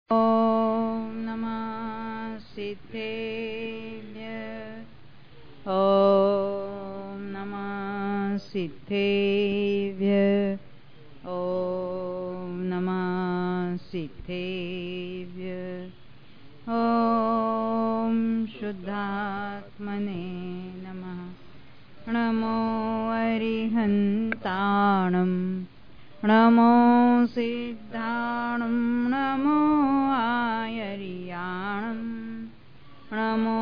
ॐ नमः सिद्धेभ्य ॐ नमः सिद्धेभ्य ॐ नमः सिद्धेभ्य ॐ शुद्धात्मने नमः। नमो अरिहन्ताणं नमो सिद्धाणं नमो आयर्याणं नमो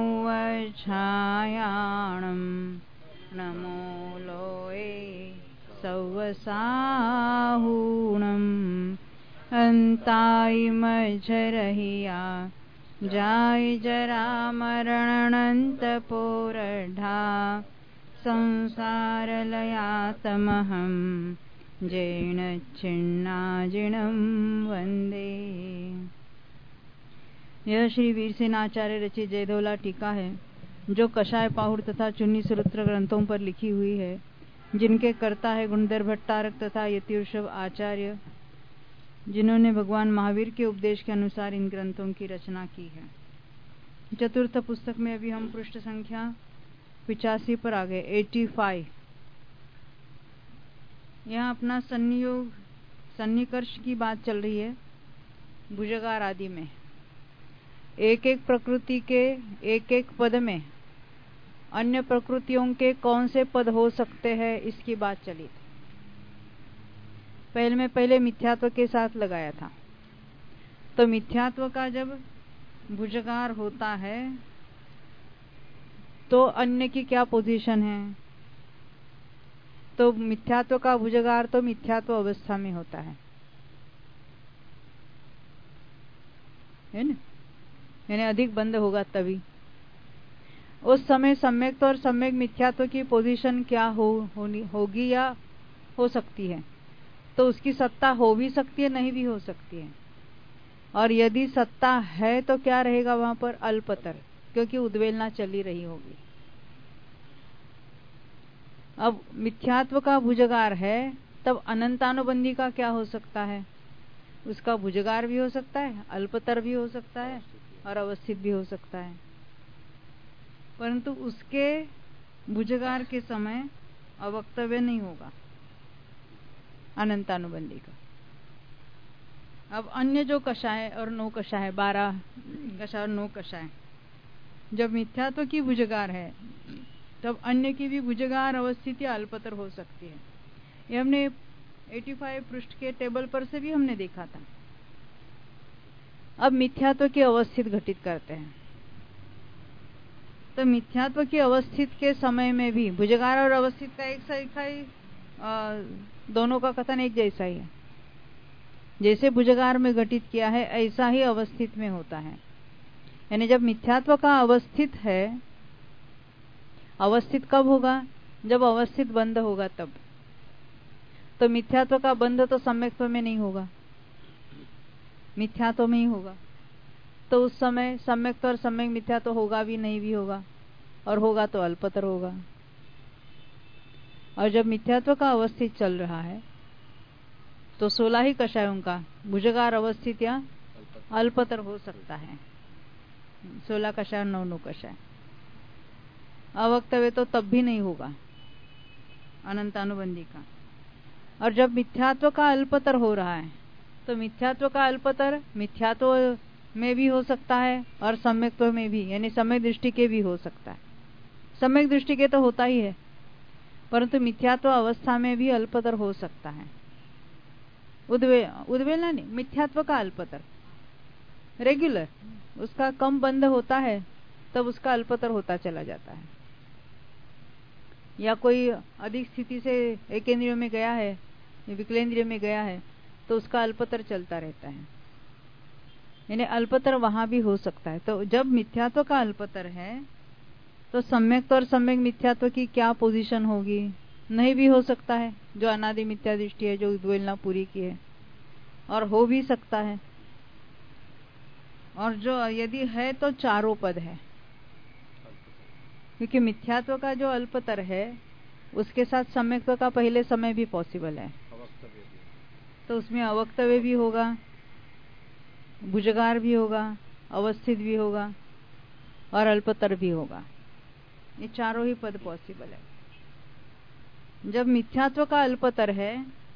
वच्छायाणं नमो लोये सवसाहूणं अन्ताय मज्झरहिया जाय जरा मरणन्तपोरढा संसारलयातमहं जैन छिन्नाजिणं वंदे। यह श्री वीरसेनाचार्य रचित जयधोला टीका है जो कषाय पाहुड़ तथा चुन्नी सूत्र ग्रंथों पर लिखी हुई है, जिनके कर्ता है गुणधर भट्टारक तथा यतिवृषभ आचार्य, जिन्होंने भगवान महावीर के उपदेश के अनुसार इन ग्रंथों की रचना की है। चतुर्थ पुस्तक में अभी हम पृष्ठ संख्या 85 पर आ गए, 85। यहाँ अपना सन्निकर्ष की बात चल रही है। भुजगार आदि में एक एक प्रकृति के एक एक पद में अन्य प्रकृतियों के कौन से पद हो सकते हैं, इसकी बात चली थी। पहले मिथ्यात्व के साथ लगाया था। तो मिथ्यात्व का जब भुजगार होता है तो अन्य की क्या पोजीशन है? तो मिथ्यात्व का भुजगार तो मिथ्यात्व अवस्था में होता है ना? यानी अधिक बंद होगा तभी। उस समय सम्यक और सम्यक मिथ्यात्व की पोजीशन क्या होगी या हो सकती है? तो उसकी सत्ता हो भी सकती है, नहीं भी हो सकती है। और यदि सत्ता है तो क्या रहेगा वहां पर? अल्पतर, क्योंकि उद्वेलना चली रही होगी। अब मिथ्यात्व का भुजगार है, तब अनंतानुबंधी का क्या हो सकता है? उसका भुजगार भी हो सकता है, अल्पतर भी हो सकता है और अवस्थित भी हो सकता है, परंतु उसके भुजगार के समय अवक्तव्य नहीं होगा अनंतानुबंधी का। अब अन्य जो कषाय और नौ कषाय, 12 कषाय और 9 कषाय, जब मिथ्यात्व की भुजगार है तब अन्य की भी भुजगार अवस्थिति अल्पतर हो सकती है। ये हमने 85 पृष्ठ के टेबल पर से भी हमने देखा था। अब मिथ्यात्व की अवस्थित घटित करते हैं। तो मिथ्यात्व की अवस्थित के समय में भी भुजगार और अवस्थित का एक सा ही दोनों का कथन एक जैसा ही है। जैसे भुजगार में घटित किया है ऐसा ही अवस्थित में होता है। यानी जब मिथ्यात्व का अवस्थित है, अवस्थित कब होगा? जब अवस्थित बंध होगा तब। तो मिथ्यात्व का बंध तो सम्यक्त्व में नहीं होगा, मिथ्यात्व में ही होगा। तो उस समय सम्यक्त्व और सम्यक मिथ्यात्व होगा भी, नहीं भी होगा, और होगा तो अल्पतर होगा। और जब मिथ्यात्व का अवस्थित चल रहा है तो 16 ही कषायों का भुजगार अवस्थित या अल्पतर हो सकता है। 16 कषाय, 9 कषाय। अवक्तव्य तो तब भी नहीं होगा अनंतानुबंधी का। और जब मिथ्यात्व का अल्पतर हो रहा है तो मिथ्यात्व का अल्पतर मिथ्यात्व में भी हो सकता है और सम्यक्त्व में भी, यानी सम्यक दृष्टि के भी हो सकता है। सम्यक दृष्टि के तो होता ही है, परंतु मिथ्यात्व अवस्था में भी अल्पतर हो सकता है। उद्वेलना नहीं, मिथ्यात्व का अल्पतर रेगुलर, उसका कम बंध होता है तब उसका अल्पतर होता चला जाता है। या कोई अधिक स्थिति से एकेंद्रिय में गया है, विकलेंद्रिय में गया है, तो उसका अल्पतर चलता रहता है। यानी अल्पतर वहां भी हो सकता है। तो जब मिथ्यात्व का अल्पतर है तो सम्यक और सम्यक मिथ्यात्व की क्या पोजीशन होगी? नहीं भी हो सकता है, जो अनादि मिथ्या दृष्टि है, जो उद्वेलना पूरी की है, और हो भी सकता है। और जो यदि है तो चारों पद है, क्योंकि मिथ्यात्व का जो अल्पतर है उसके साथ सम्यक्त्व का पहले समय भी पॉसिबल है, तो उसमें अवक्तव्य भी होगा, भुजगार भी होगा, अवस्थित भी होगा और अल्पतर भी होगा। ये चारों ही पद पॉसिबल है। जब मिथ्यात्व का अल्पतर है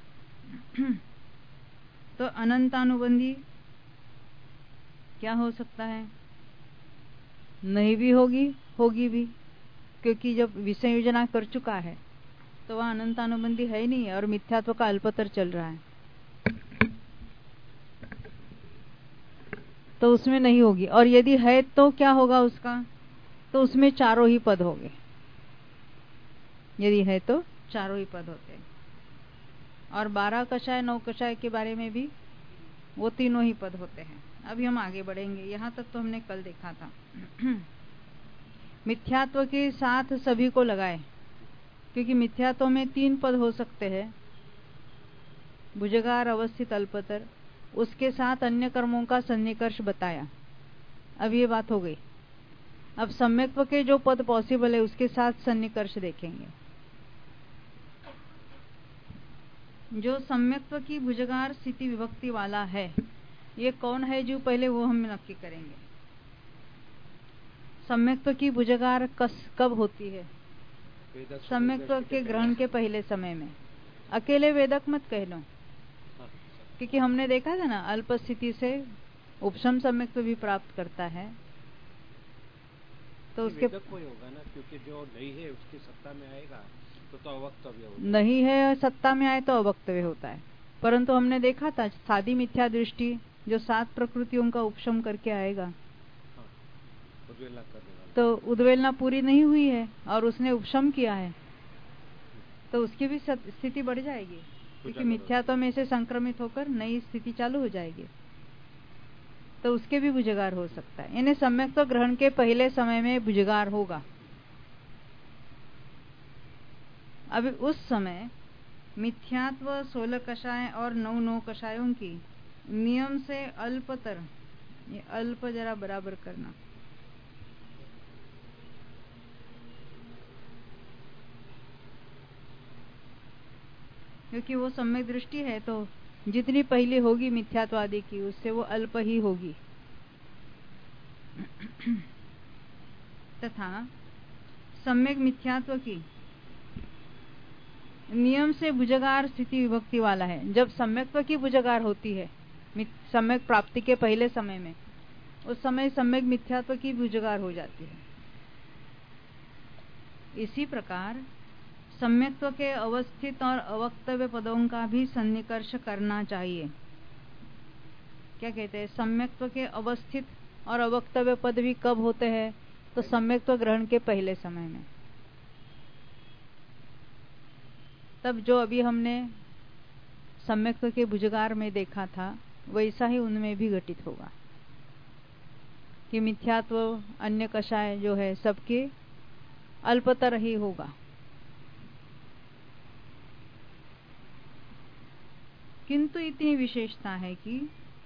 तो अनंतानुबंधी क्या हो सकता है? नहीं भी होगी, होगी भी, क्योंकि जब विषय योजना कर चुका है तो वह अनंतानुबंधी है ही नहीं है और मिथ्यात्व का अल्पतर चल रहा है, तो उसमें नहीं होगी। और यदि है तो क्या होगा उसका? तो उसमें चारों ही पद होंगे। यदि है तो चारों ही पद होते हैं। और 12 कषाय 9 कषाय के बारे में भी वो तीनों ही पद होते हैं। अभी हम आगे बढ़ेंगे। यहाँ तक तो हमने कल देखा था। मिथ्यात्व के साथ सभी को लगाए, क्योंकि मिथ्यात्व में 3 पद हो सकते हैं, भुजगार, अवस्थित, अल्पतर। उसके साथ अन्य कर्मों का सन्निकर्ष बताया। अब ये बात हो गई। अब सम्यक्त्व के जो पद पॉसिबल है उसके साथ सन्निकर्ष देखेंगे। जो सम्यक्त्व की भुजगार स्थिति विभक्ति वाला है, ये कौन है जो पहले वो हम नक्की करेंगे। सम्यक्त्व की भुजगार कब होती है? सम्यक्त्व के ग्रहण के पहले समय में। अकेले वेदक मत कह लो, क्योंकि हमने देखा था ना, अल्प स्थिति से उपशम सम्यक्त्व भी प्राप्त करता है। तो उसके कोई होगा ना, क्योंकि जो नहीं है उसकी सत्ता में आएगा तो अवक्तव्य होगा। नहीं है सत्ता में आए तो अवक्तव्य होता है। परंतु हमने देखा था सादी मिथ्या दृष्टि जो 7 प्रकृतियों का उपशम करके आएगा, उद्वेलना करने वाला, तो उद्वेलना पूरी नहीं हुई है और उसने उपशम किया है, तो उसकी भी स्थिति बढ़ जाएगी, क्योंकि मिथ्यात्व में से संक्रमित होकर नई स्थिति चालू हो जाएगी। तो उसके भी भुजगार हो सकता है। यानी सम्यक्त्व ग्रहण के पहले समय में भुजगार होगा। अभी उस समय मिथ्यात्व 16 कषाय और 9 कषायों की नियम से अल्पतर, ये अल्प जरा बराबर करना, क्योंकि वो सम्यक दृष्टि है तो जितनी पहले होगी मिथ्यात्व आदि की उससे वो अल्प ही होगी। तथा सम्यक मिथ्यात्व की नियम से भुजगार स्थिति विभक्ति वाला है। जब सम्यक्त्व की भुजगार होती है सम्यक प्राप्ति के पहले समय में, उस समय सम्यक मिथ्यात्व की भुजगार हो जाती है। इसी प्रकार सम्यक्त्व के अवस्थित और अवक्तव्य पदों का भी सन्निकर्ष करना चाहिए। क्या कहते हैं? सम्यक्त्व के अवस्थित और अवक्तव्य पद भी कब होते हैं? तो सम्यक्त्व ग्रहण के पहले समय में। तब जो अभी हमने सम्यक्त्व के भुजगार में देखा था वैसा ही उनमें भी घटित होगा कि मिथ्यात्व अन्य कषाय जो है सबके अल्पतर ही होगा। किंतु इतनी विशेषता है कि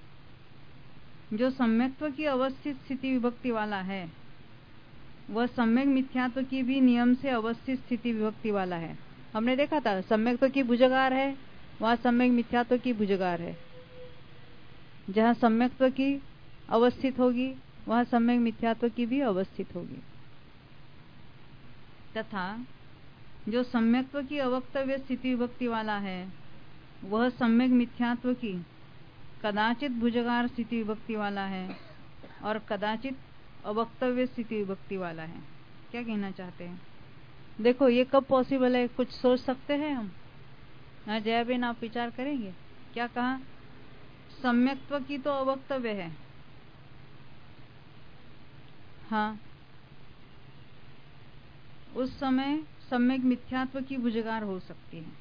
जो सम्यक्त्व की अवस्थित स्थिति विभक्ति वाला है वह सम्यक मिथ्यात्व की भी नियम से अवस्थित स्थिति विभक्ति वाला है। हमने देखा था सम्यक्त्व की भुजगार है वहां सम्यक मिथ्यात्व की भुजगार है। जहां सम्यक्त्व की अवस्थित होगी वहां सम्यक मिथ्यात्व की भी अवस्थित होगी। तथा जो सम्यक्त्व की अवक्तव्य स्थिति विभक्ति वाला है वह सम्यक मिथ्यात्व की कदाचित भुजगार स्थिति विभक्ति वाला है और कदाचित अवक्तव्य स्थिति विभक्ति वाला है। क्या कहना चाहते हैं? देखो ये कब पॉसिबल है, कुछ सोच सकते हैं हम? हाँ जयाबेन आप विचार करेंगे? क्या कहा? सम्यक्त्व की तो अवक्तव्य है। हाँ, उस समय सम्यक मिथ्यात्व की भुजगार हो सकती है।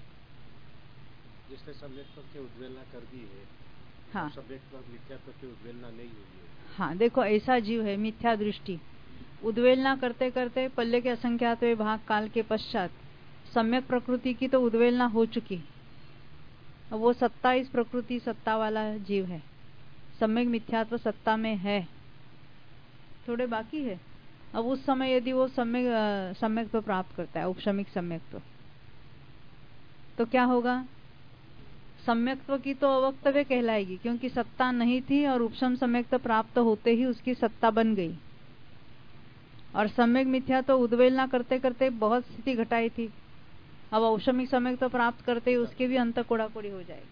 जिसने सम्यक्त्व की उद्वेलना कर दी है। हाँ, सम्यक्त्व मिथ्यात्व की उद्वेलना नहीं हुई है। हाँ देखो ऐसा जीव है मिथ्या दृष्टि, उद्वेलना करते करते पल्ले के असंख्यातवें भाग काल के पश्चात सम्यक प्रकृति की तो उद्वेलना हो चुकी। अब वो सत्ता, इस प्रकृति सत्ता वाला जीव है, सम्यक मिथ्यात्व सत्ता में है, थोड़े बाकी है। अब उस समय यदि वो सम्यक्त्व प्राप्त करता है, उपशमिक सम्यक्त्व, तो क्या होगा? सम्यक्त्व की तो अवक्तव्य कहलाएगी, क्योंकि सत्ता नहीं थी और उपशम सम्यक्त प्राप्त होते ही उसकी सत्ता बन गई। और सम्यक मिथ्या तो उद्वेलना करते करते बहुत स्थिति घटाई थी, अब औषमिक सम्यक तो प्राप्त करते ही उसके भी अंत कोड़ाकोड़ी हो जाएगी,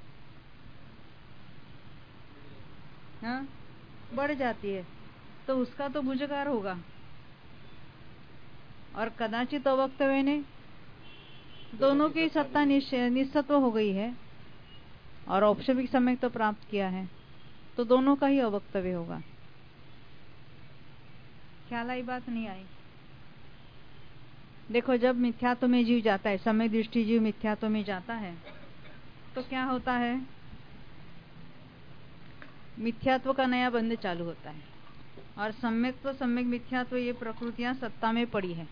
हाँ बढ़ जाती है, तो उसका तो भुजगार होगा। और कदाचित अवक्तव्य ने दोनों की सत्ता निश्चत्व हो गई है और औपचारिक सम्यक तो प्राप्त किया है, तो दोनों का ही अवक्तव्य होगा। ख्याल आई बात? नहीं आई? देखो, जब मिथ्यात्व में जीव जाता है, समय दृष्टि जीव मिथ्यात्व में जाता है, तो क्या होता है? मिथ्यात्व का नया बंध चालू होता है और सम्यक्त्व सम्यक मिथ्यात्व ये प्रकृतियां सत्ता में पड़ी है।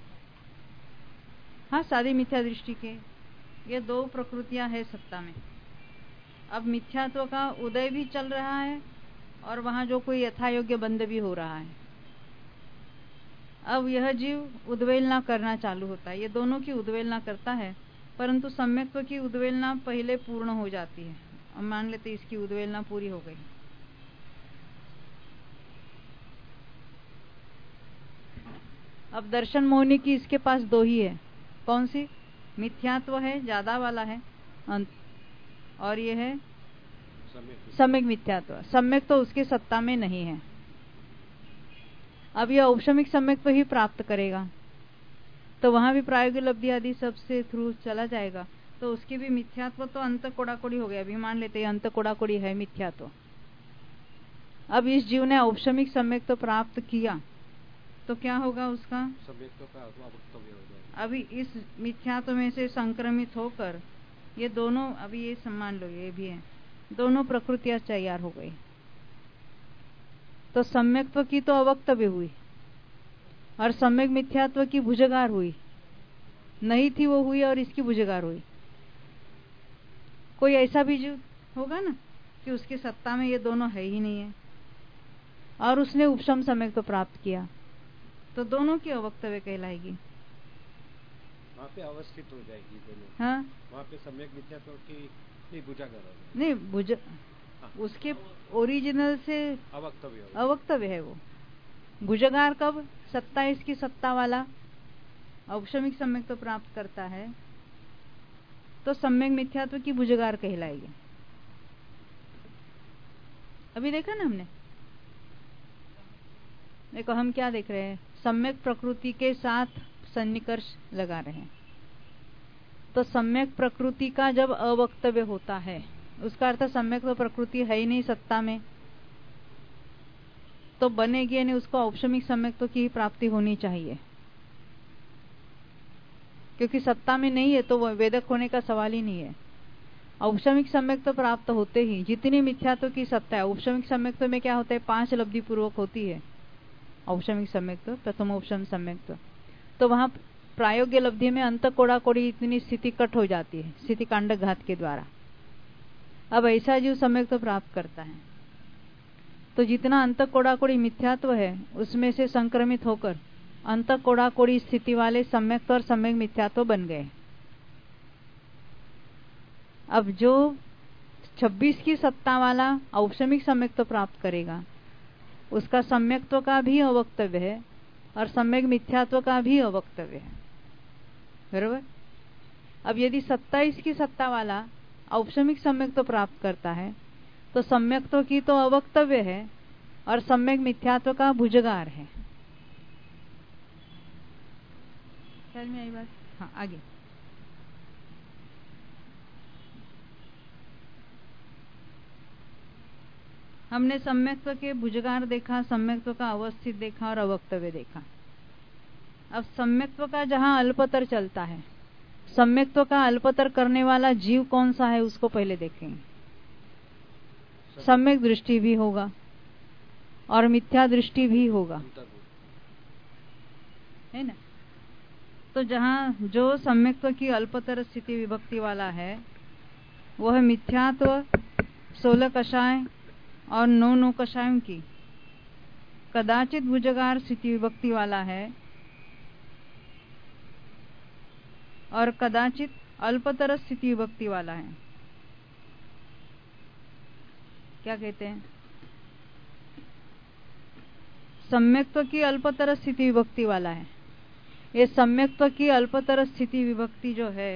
हाँ, सारी मिथ्या दृष्टि के ये दो प्रकृतियां है सत्ता में। अब मिथ्यात्व का उदय भी चल रहा है और वहां जो कोई यथायोग्य बंध भी हो रहा है। अब यह जीव उद्वेलना करना चालू होता है, ये दोनों की उद्वेलना करता है, परंतु सम्यक्त्व की उद्वेलना पहले पूर्ण हो जाती है। अब मान लेते इसकी उद्वेलना पूरी हो गई, अब दर्शन मोहिनी की इसके पास दो ही है। कौन सी? मिथ्यात्व है, ज्यादा वाला है अंत, और ये है सम्यक मिथ्यात्व। सम्यक तो उसके सत्ता में नहीं है। अब यह औपचारिक सम्यक ही प्राप्त करेगा, तो वहां भी प्रायोगिक लब्धि आदि सबसे थ्रू चला जाएगा, तो उसकी भी मिथ्यात्व तो अंत कोड़ाकोड़ी हो गया। अभी मान लेते हैं अंत कोड़ाकोड़ी है मिथ्यात्व। अब इस जीव ने औपचारिक सम्यक तो प्राप्त किया, तो क्या होगा उसका? सम्यक्त्व का अवक्तव्य हो जाएगा। अभी इस मिथ्यात्व में से संक्रमित होकर ये दोनों, अभी ये सम्मान लो, ये भी है, दोनों प्रकृतियां तैयार हो गई, तो सम्यक्त्व की तो अवक्तव्य हुई और सम्यक मिथ्यात्व की भुजगार हुई। नहीं थी वो हुई और इसकी भुजगार हुई। कोई ऐसा भी जीव होगा ना कि उसकी सत्ता में ये दोनों है ही नहीं है और उसने उपशम सम्यक तो प्राप्त किया, तो दोनों की अवक्तव्य कहलाएगी। वहाँ पे अवस्थित हो जाएगी दोनों। हाँ, वहाँ पे सम्यक मिथ्यात्व की नहीं भुजगार नहीं, उसके ओरिजिनल से अवक्तव्य है वो। भुजगार कब? सत्ता इसकी सत्ता वाला औपचारिक सम्यक तो प्राप्त करता है, तो सम्यक मिथ्यात्व की भुजगार कहलाएगी। अभी देखा ना हमने। देखो हम क्या देख रहे हैं, सम्यक प्रकृति के साथ सन्निकर्ष लगा रहे हैं। तो सम्यक प्रकृति का जब अवक्तव्य होता है, उसका अर्थ सम्यक तो प्रकृति है ही नहीं सत्ता में, तो बनेगी यानी उसको औपचारिक सम्यक तो की प्राप्ति होनी चाहिए, क्योंकि सत्ता में नहीं है तो वो वेदक होने का सवाल ही नहीं है। औपचारिक सम्यक तो प्राप्त होते ही जितनी मिथ्यात्व की सत्ता है, औपचारिक सम्यक तो में क्या होता है, 5 लब्धि पूर्वक होती है औपचारिक सम्यक तो, प्रथम औपचारिक सम्यक तो वहां प्रायोग्य लब्धि में अंत कोड़ाकोड़ी इतनी स्थिति कट हो जाती है स्थिति कांड घात के द्वारा। अब ऐसा जीव सम्यक तो प्राप्त करता है, तो जितना अंत कोड़ाकोड़ी मिथ्यात्व है उसमें से संक्रमित होकर अंत कोड़ाकोड़ी स्थिति वाले सम्यक और सम्यक मिथ्यात्व बन गए। अब जो 26 की सत्ता वाला औपचारिक सम्यक तो प्राप्त करेगा, उसका सम्यक्त्व का भी अवक्तव्य है और सम्यक मिथ्यात्व का भी अवक्तव्य है, बरोबर। अब यदि 27 की सत्ता वाला औपचारिक सम्यक तो प्राप्त करता है, तो सम्यक्त्व की तो अवक्तव्य है और सम्यक मिथ्यात्व का भुजगार है। समझ में आई बात? हाँ, आगे। हमने सम्यक्त्व के भुजगार देखा, सम्यक्त्व का अवस्थित देखा और अवक्तव्य देखा। अब सम्यक्त्व का जहां अल्पतर चलता है, सम्यक्त्व का अल्पतर करने वाला जीव कौन सा है उसको पहले देखेंगे। सम्यक दृष्टि भी होगा और मिथ्या दृष्टि भी होगा, है ना। तो जहां जो सम्यक्त्व की अल्पतर स्थिति विभक्ति वाला है, वह मिथ्यात्व 16 कषाय और 9 कषायों की कदाचित भुजगार स्थिति विभक्ति वाला है और कदाचित अल्पतर स्थिति विभक्ति वाला है। क्या कहते हैं, सम्यक्त्व की अल्पतर स्थिति विभक्ति वाला है। ये सम्यक्त्व की अल्पतर स्थिति विभक्ति जो है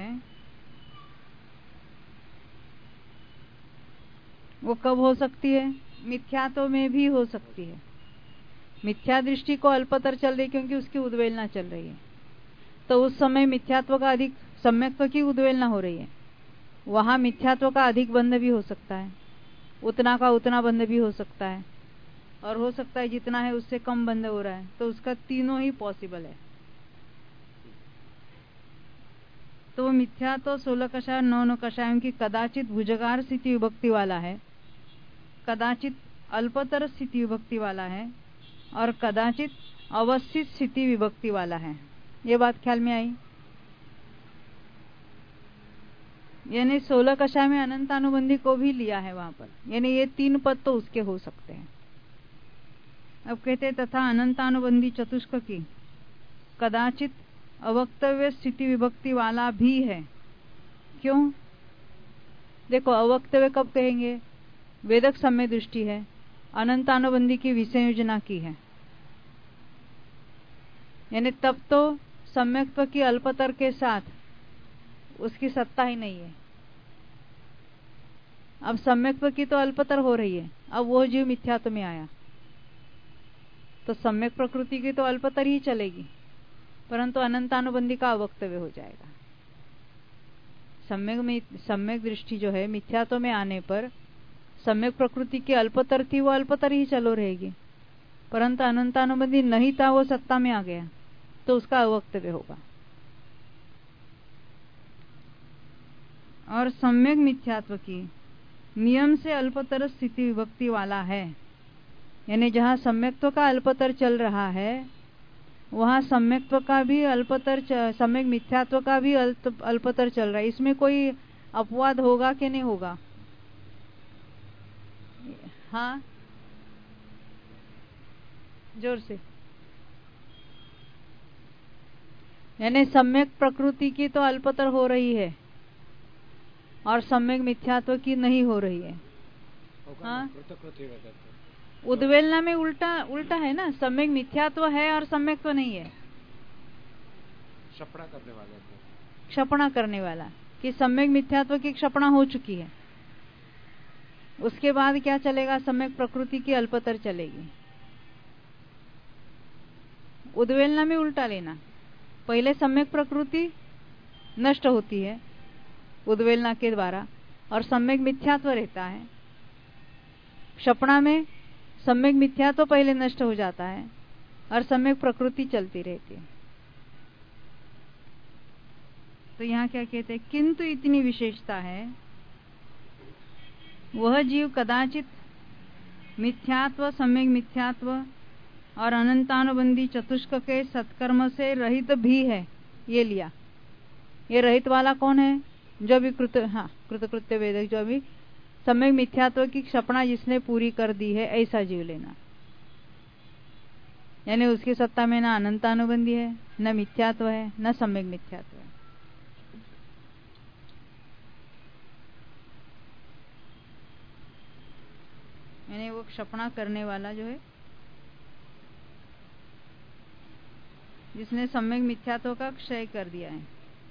वो कब हो सकती है? मिथ्यात्व में भी हो सकती है। मिथ्या दृष्टि को अल्पतर चल रही क्योंकि उसकी उद्वेलना चल रही है, तो उस समय मिथ्यात्व का अधिक, सम्यक्त्व की उद्वेलना हो रही है, वहां मिथ्यात्व का अधिक बंध भी हो सकता है, उतना का उतना बंध भी हो सकता है, और हो सकता है जितना है उससे कम बंध हो रहा है। तो उसका तीनों ही पॉसिबल है। तो मिथ्या तो 16 कषाय 9 कषायों की कदाचित भुजगार स्थिति विभक्ति वाला है, कदाचित अल्पतर स्थिति विभक्ति वाला है, और कदाचित अवस्थित स्थिति विभक्ति वाला है। ये बात ख्याल में आई? यानी 16 कषाय में अनंतानुबंधी को भी लिया है वहां पर, यानी ये 3 पद तो उसके हो सकते हैं। अब कहते तथा अनंतानुबंधी चतुष्क की कदाचित अवक्तव्य स्थिति विभक्ति वाला भी है। क्यों? देखो, अवक्तव्य कब कहेंगे? वेदक सम्य दृष्टि है, अनंतानुबंधी की विसंयोजना की है, यानी तब तो सम्यक्त्व की अल्पतर के साथ उसकी सत्ता ही नहीं है। अब सम्यक्त्व की तो अल्पतर हो रही है, अब वो जीव मिथ्यात्व में आया तो सम्यक प्रकृति की तो अल्पतर ही चलेगी, परंतु अनंतानुबंधी का अवक्तव्य हो जाएगा। सम्यक दृष्टि जो है मिथ्यात्व में आने पर सम्यक प्रकृति की अल्पतर थी, वो अल्पतर ही चलो रहेगी, परंतु अनंतानुबंधी नहीं था, वो सत्ता में आ गया तो उसका अवक्तव्य होगा। और सम्यक मिथ्यात्व की नियम से अल्पतर स्थिति विभक्ति वाला है, यानी जहां सम्यक्त्व का अल्पतर चल रहा है वहां सम्यक्त्व का भी अल्पतर, सम्यक मिथ्यात्व का भी अल्पतर चल रहा है। इसमें कोई अपवाद होगा कि नहीं होगा? हाँ, जोर से। यानी सम्यक प्रकृति की तो अल्पतर हो रही है और सम्यक मिथ्यात्व की नहीं हो रही है। हाँ, उद्वेलना में उल्टा है ना, सम्यक मिथ्यात्व है और सम्यक्त्व नहीं है। क्षपणा करने वाला कि सम्यक मिथ्यात्व की क्षपणा हो चुकी है, उसके बाद क्या चलेगा? सम्यक प्रकृति की अल्पतर चलेगी। उद्वेलना में उल्टा लेना, पहले सम्यक प्रकृति नष्ट होती है उद्वेलना के द्वारा और सम्यक मिथ्यात्व रहता है। क्षपणा में सम्यक मिथ्यात्व पहले नष्ट हो जाता है और सम्यक प्रकृति चलती रहती है। तो यहाँ क्या कहते हैं? किंतु इतनी विशेषता है, वह जीव कदाचित मिथ्यात्व, सम्यक मिथ्यात्व और अनंतानुबंधी चतुष्क के सत्कर्म से रहित भी है। ये लिया, ये रहित वाला कौन है? जो भी कृतकृत्य वेदक, जो भी सम्यक मिथ्यात्व की क्षपणा जिसने पूरी कर दी है, ऐसा जीव लेना। यानी उसकी सत्ता में ना अनंतानुबंधी है, न मिथ्यात्व है, न सम्यक मिथ्यात्व है। यानी वो क्षपणा करने वाला जो है, जिसने सम्यक मिथ्यात्व का क्षय कर दिया है।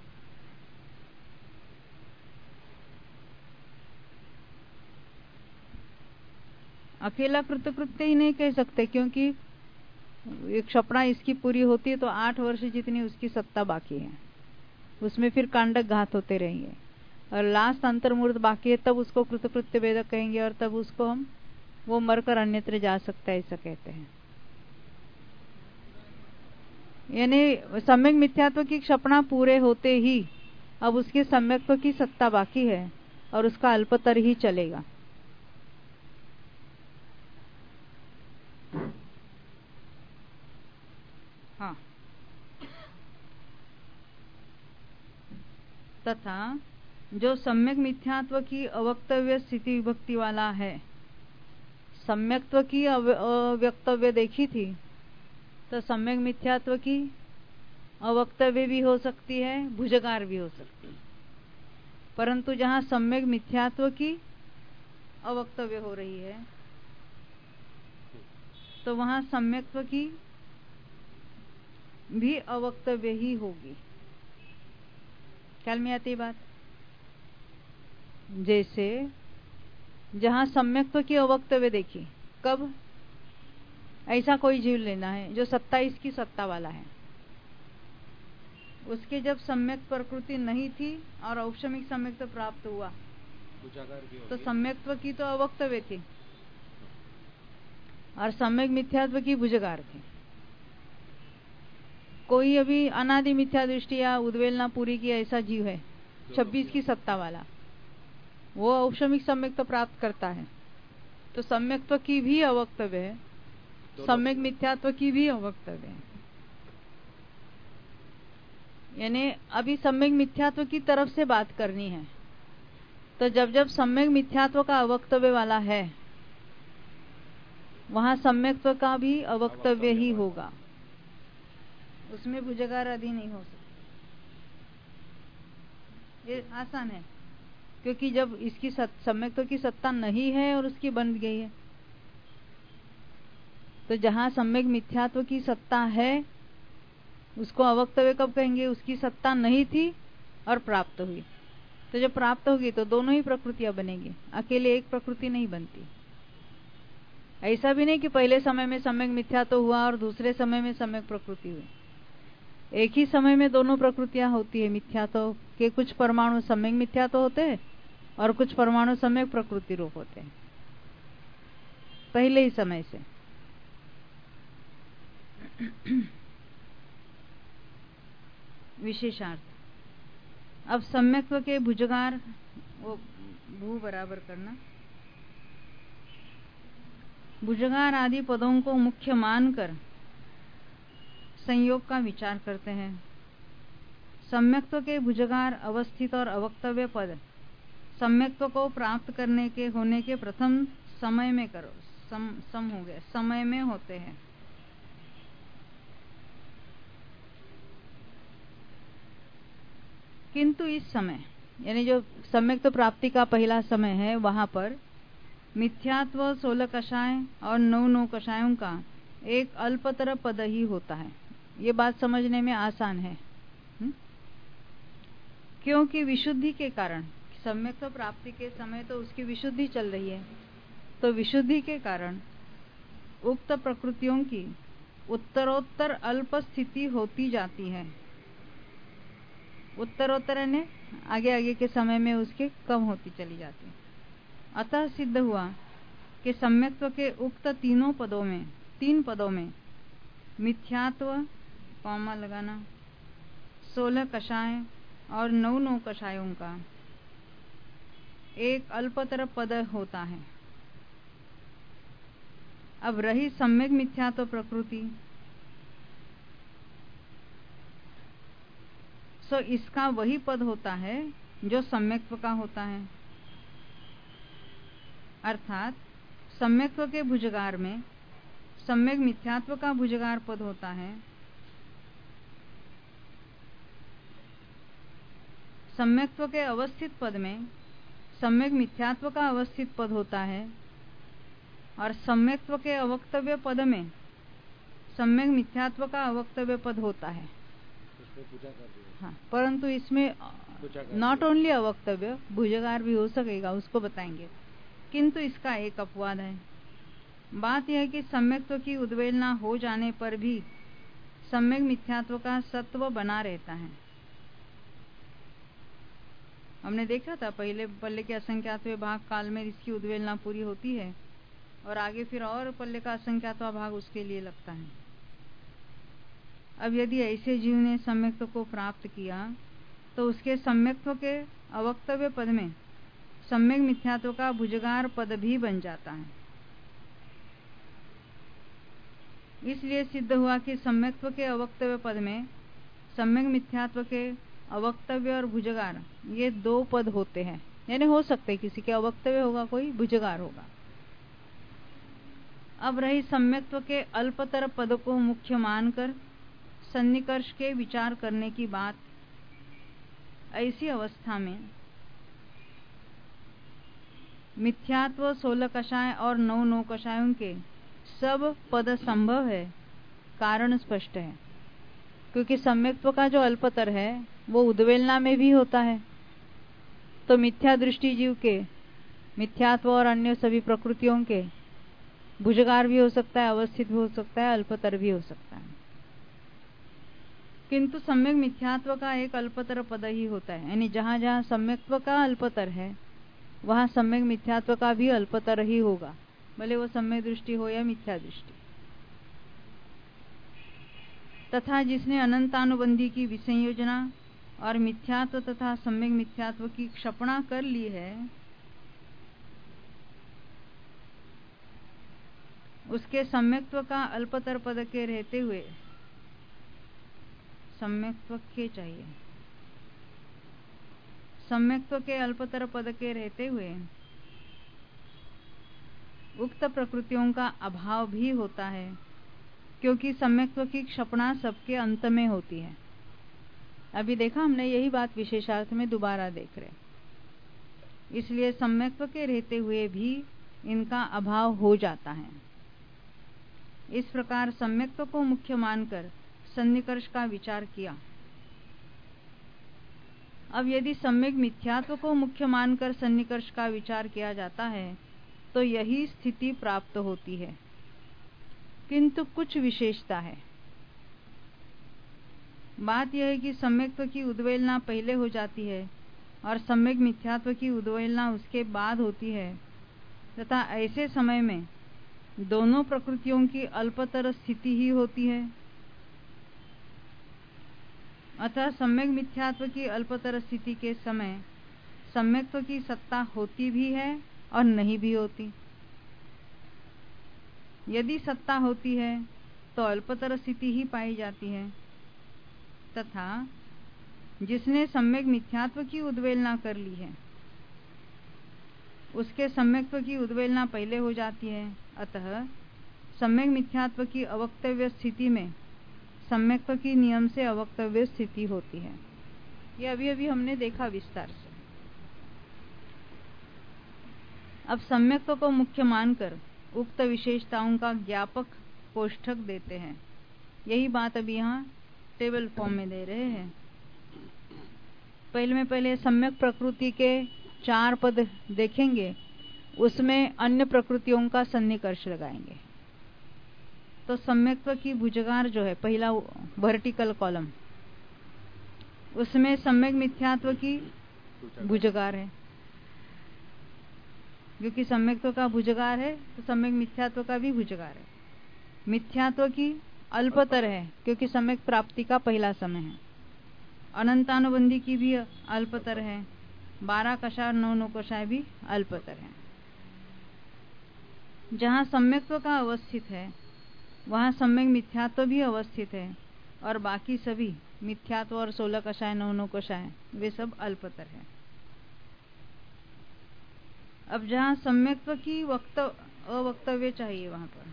अकेला कृतकृत्य ही नहीं कह सकते, क्योंकि एक क्षपणा इसकी पूरी होती है तो 8 वर्ष जितनी उसकी सत्ता बाकी है, उसमें फिर कांडक घात होते रहेंगे और लास्ट अंतर्मूर्त बाकी है, तब उसको कृतकृत्य वेदक कहेंगे और तब उसको हम वो मरकर अन्यत्र जा सकता है, ऐसा कहते हैं। यानी सम्यक मिथ्यात्व की क्षपणा पूरे होते ही अब उसके सम्यक्त्व की सत्ता बाकी है और उसका अल्पतर ही चलेगा। हाँ, तथा जो सम्यक मिथ्यात्व की अवक्तव्य स्थिति विभक्ति वाला है, सम्यक्त्व की अव्यक्तव्य देखी थी, तो सम्यक मिथ्यात्व की अवक्तव्य भी हो सकती है, भुजगार भी हो सकती है, परंतु जहां सम्यक मिथ्यात्व की अवक्तव्य हो रही है, तो वहां सम्यक्त्व की भी अवक्तव्य ही होगी। ख्याल में आती बात? जैसे जहां सम्यक्त्व की अवक्तव्य देखी, कब? ऐसा कोई जीव लेना है जो 27 की सत्ता वाला है, उसके जब सम्यक प्रकृति नहीं थी और औपशमिक सम्यक्त्व प्राप्त हुआ तो सम्यक्त्व की तो अवक्तव्य थी और सम्यक मिथ्यात्व की भुजगार थी। कोई अभी अनादि मिथ्या दृष्टि या उद्वेलना पूरी की ऐसा जीव है 26 की सत्ता वाला, वो औपशमिक सम्यक्त्व प्राप्त करता है तो सम्यक्त्व की भी अवक्तव्य है, सम्यक मिथ्यात्व की भी अवक्तव्य है। यानी अभी सम्यक मिथ्यात्व की तरफ से बात करनी है, तो जब जब सम्यक मिथ्यात्व का अवक्तव्य वाला है वहां सम्यक्त्व का भी अवक्तव्य ही होगा, उसमें भुजगार आदि नहीं हो सकता। ये आसान है, क्योंकि जब इसकी सम्यक्त्व की सत्ता नहीं है और उसकी बन गई है, तो जहां सम्यक मिथ्यात्व की सत्ता है उसको अवक्तव्य कब कहेंगे? उसकी सत्ता नहीं थी और प्राप्त हुई, तो जब प्राप्त होगी तो दोनों ही प्रकृतियां बनेगी, अकेले एक प्रकृति नहीं बनती। ऐसा भी नहीं कि पहले समय में सम्यक मिथ्यात्व हुआ और दूसरे समय में सम्यक प्रकृति हुई। एक ही समय में दोनों प्रकृतियां होती है। मिथ्यात्व के कुछ परमाणु सम्यक मिथ्यात्व होते हैं और कुछ परमाणु सम्यक प्रकृति रूप होते हैं पहले ही समय से। विशेषार्थ, अब सम्यक्त्व के भुजगार, वो भू बराबर करना, भुजगार आदि पदों को मुख्य मानकर संयोग का विचार करते हैं। सम्यक्त्व के भुजगार अवस्थित और अवक्तव्य पद सम्यक्त्व को प्राप्त करने के होने के प्रथम समय में करो, सम हो गया, समय में होते हैं। किंतु इस समय, यानी जो सम्यक्त्व प्राप्ति का पहला समय है, वहां पर मिथ्यात्व 16 कषाय और 9 कषायों का एक अल्पतर पद ही होता है। ये बात समझने में आसान है, क्योंकि विशुद्धि के कारण, सम्यक्त्व प्राप्ति के समय तो उसकी विशुद्धि चल रही है, तो विशुद्धि के कारण उक्त प्रकृतियों की उत्तरोत्तर अल्प स्थिति होती जाती है। उत्तरोत्तर ने आगे आगे के समय में उसके कम होती चली जाती है। अतः सिद्ध हुआ कि सम्यक्त्व के उक्त तीन पदों में मिथ्यात्व, कॉमा लगाना, 16 कषाय और 9 कषायों का एक अल्पतर पद होता है। अब रही सम्यक मिथ्यात्व प्रकृति, सो इसका वही पद होता है जो सम्यक्त्व का होता है, अर्थात सम्यक्त्व के भुजगार में सम्यक मिथ्यात्व का भुजगार पद होता है, सम्यक्त्व के अवस्थित पद में सम्यक मिथ्यात्व का अवस्थित पद होता है और सम्यक्त्व के अवक्तव्य पद में सम्यक मिथ्यात्व का अवक्तव्य पद होता है। हाँ, परंतु इसमें नॉट ओनली अवक्तव्य, भुजगार भी हो सकेगा, उसको बताएंगे। किंतु इसका एक अपवाद है। बात यह है कि सम्यक्त्व की उद्वेलना हो जाने पर भी सम्यक मिथ्यात्व का सत्व बना रहता है। हमने देखा था पल्ले के असंख्यात्व भाग काल में इसकी उद्वेलना पूरी होती है और आगे फिर और पल्ले का असंख्यात्व भाग उसके लिए लगता है। अब यदि ऐसे जीव ने सम्यक्त्व को प्राप्त किया तो उसके सम्यक्त्व के अवक्तव्य पद में सम्यक मिथ्यात्व का भुजगार पद भी बन जाता है। इसलिए सिद्ध हुआ कि सम्यक्त्व के अवक्तव्य पद में सम्यक मिथ्यात्व के अवक्तव्य और भुजगार, ये 2 पद होते हैं। यानी हो सकते हैं किसी के अवक्तव्य होगा, कोई भुजगार होगा। अब रही सम्यक्त्व के अल्पतर पद को मुख्य मानकर सन्निकर्ष के विचार करने की बात। ऐसी अवस्था में मिथ्यात्व 16 कषाय और 9 कषायों के सब पद संभव है, कारण स्पष्ट है। क्योंकि सम्यक्त्व का जो अल्पतर है वो उद्वेलना में भी होता है, तो मिथ्या दृष्टि जीव के मिथ्यात्व और अन्य सभी प्रकृतियों के भुजगार भी हो सकता है, अवस्थित भी हो सकता है, अल्पतर भी हो सकता है। किंतु सम्यक मिथ्यात्व का एक अल्पतर पद ही होता है, यानी जहां जहां सम्यक्त्व का अल्पतर है वहां सम्यक मिथ्यात्व का भी अल्पतर ही होगा, भले वो सम्यक दृष्टि हो या मिथ्या दृष्टि। तथा जिसने अनंतानुबंधी की विसंयोजना और मिथ्यात्व तथा सम्यक मिथ्यात्व की क्षपणा कर ली है, उसके सम्यक्त्व का अल्पतर पद के रहते हुए सम्यक्त्व के अल्पतर पद के रहते हुए उक्त प्रकृतियों का अभाव भी होता है, क्योंकि सम्यक्त्व की क्षपणा सबके अंत में होती है। अभी देखा हमने, यही बात विशेषार्थ में दोबारा देख रहे। इसलिए सम्यक्त्व के रहते हुए भी इनका अभाव हो जाता है। इस प्रकार सम्यक्त्व को मुख्य मानकर सन्निकर्ष का विचार किया। अब यदि सम्यक मिथ्यात्व को मुख्य मानकर सन्निकर्ष का विचार किया जाता है तो यही स्थिति प्राप्त होती है, किंतु कुछ विशेषता है। बात यह है कि सम्यक्त्व की उद्वेलना पहले हो जाती है और सम्यक मिथ्यात्व की उद्वेलना उसके बाद होती है, तथा ऐसे समय में दोनों प्रकृतियों की अल्पतर स्थिति ही होती है। अतः सम्यक मिथ्यात्व की अल्पतर स्थिति के समय सम्यक्त्व की सत्ता होती भी है और नहीं भी होती। यदि सत्ता होती है तो अल्पतर स्थिति ही पाई जाती है, तथा जिसने सम्यक मिथ्यात्व की उद्वेलना कर ली है उसके सम्यक्त्व की उद्वेलना पहले हो जाती है। अतः सम्यक मिथ्यात्व की अवक्तव्य स्थिति में सम्यक्त्व की नियम से अवक्तव्य स्थिति होती है। यह अभी हमने देखा विस्तार से। अब सम्यक्त्व को मुख्य मानकर उक्त विशेषताओं का ज्ञापक कोष्ठक देते हैं। यही बात अभी यहाँ टेबल फॉर्म में दे रहे हैं। पहले सम्यक प्रकृति के 4 पद देखेंगे, उसमें अन्य प्रकृतियों का सन्निकर्ष लगाएंगे। तो सम्यक्त्व की भुजगार जो है, पहला वर्टिकल कॉलम, उसमें सम्यक मिथ्यात्व की भुजगार है। क्योंकि सम्यक्त्व का भुजगार है तो सम्यक मिथ्यात्व का भी भुजगार है। मिथ्यात्व की अल्पतर है क्योंकि सम्यक प्राप्ति का पहला समय है। अनंतानुबंधी की भी अल्पतर है। 12 कषाय 9 कषाय भी अल्पतर है। जहाँ सम्यक्त्व का अवस्थित है वहाँ सम्यक मिथ्यात्व भी अवस्थित है, और बाकी सभी मिथ्यात्व और 16 कषाय 9 कषाय वे सब अल्पतर है। अब जहाँ सम्यक्त्व की अवक्तव्य चाहिए, वहां पर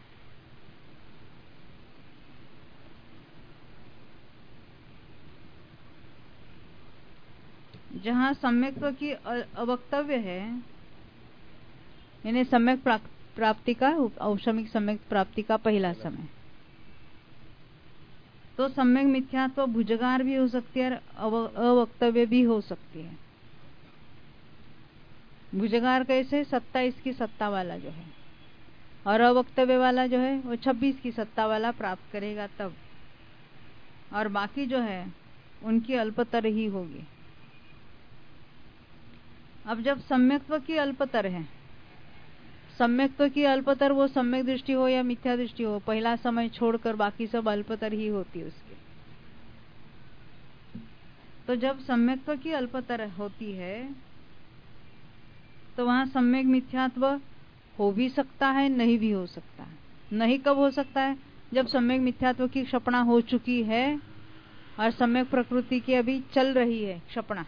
जहाँ सम्यक्त्व की अवक्तव्य है, यानी सम्यक प्राप्ति का, औषमिक सम्यक प्राप्ति का पहला समय, तो सम्यक मिथ्यात्व भुजगार भी हो सकती है और अवक्तव्य भी हो सकती है। भुजगार कैसे? 27 की सत्ता वाला जो है, और अवक्तव्य वाला जो है वो 26 की सत्ता वाला प्राप्त करेगा तब, और बाकी जो है उनकी अल्पतर ही होगी। अब जब सम्यक्त्व की अल्पतर है, सम्यक्त्व की अल्पतर वो सम्यक दृष्टि हो या मिथ्या दृष्टि हो, पहला समय छोड़कर बाकी सब अल्पतर ही होती है उसकी। तो जब सम्यक्त्व की अल्पतर होती है तो वहां सम्यक मिथ्यात्व हो भी सकता है, नहीं भी हो सकता है। नहीं कब हो सकता है? जब सम्यक मिथ्यात्व की क्षपणा हो चुकी है और सम्यक प्रकृति की अभी चल रही है क्षपणा,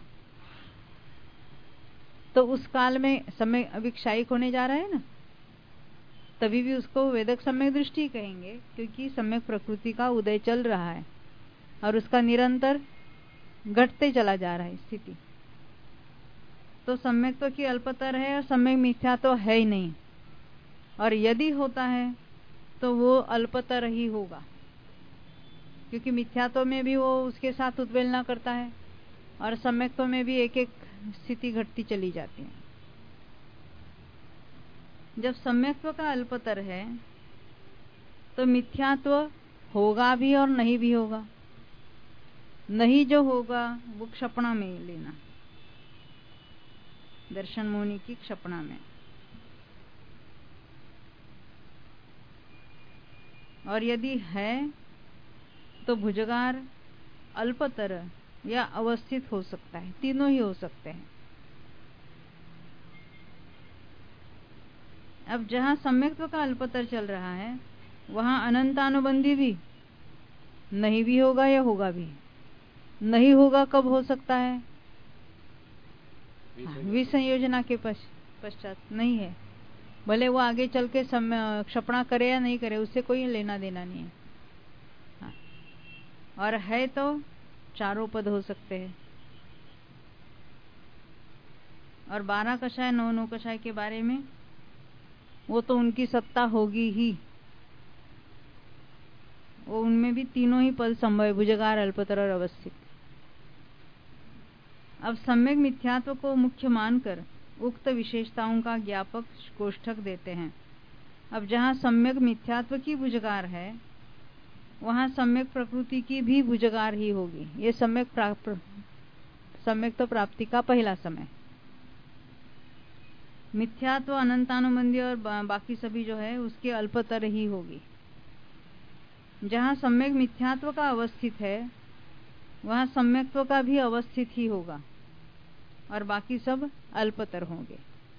तो उस काल में समय अभी क्षायिक होने जा रहा है ना, तभी भी उसको वेदक सम्यक दृष्टि कहेंगे, क्योंकि सम्यक प्रकृति का उदय चल रहा है और उसका निरंतर घटते चला जा रहा है स्थिति। तो सम्यक्त्व की अल्पतर है और सम्यक मिथ्या तो है ही नहीं, और यदि होता है तो वो अल्पतर ही होगा, क्योंकि मिथ्यात्व में भी वो उसके साथ उद्वेलना करता है और सम्यक्त्व में भी एक एक स्थिति घटती चली जाती है। जब सम्यक्त्व का अल्पतर है तो मिथ्यात्व होगा भी और नहीं भी होगा। नहीं जो होगा वो क्षपणा में लेना, दर्शन मोहिनी की क्षपणा में। और यदि है तो भुजगार अल्पतर या अवस्थित हो सकता है, तीनों ही हो सकते हैं। अब जहां सम्यक्त्व का अल्पतर चल रहा है वहां अनंतानुबंधी भी नहीं भी होगा या होगा भी। नहीं होगा कब हो सकता है? विसंयोजना के पश्चात नहीं है, भले वो आगे चल के क्षपणा करे या नहीं करे, उससे कोई लेना देना नहीं है। हाँ। और है तो चारों पद हो सकते हैं। और 12 कषाय 9 कषाय के बारे में वो तो उनकी सत्ता होगी ही, वो उनमें भी तीनों ही पद संभव है, भुजगार अल्पतर और अवस्थित। अब सम्यक मिथ्यात्व को मुख्य मानकर उक्त विशेषताओं का ज्ञापक कोष्ठक देते हैं। अब जहां सम्यक मिथ्यात्व की भुजगार है वहां सम्यक प्रकृति की भी भुजगार ही होगी। ये सम्यक तो प्राप्ति का पहला समय। मिथ्यात्व अनंतानुबंधी और बाकी सभी जो है उसके अल्पतर ही होगी। जहां सम्यक मिथ्यात्व का अवस्थित है वहां सम्यक्त्व का भी अवस्थित ही होगा और बाकी सब अल्पतर होंगे।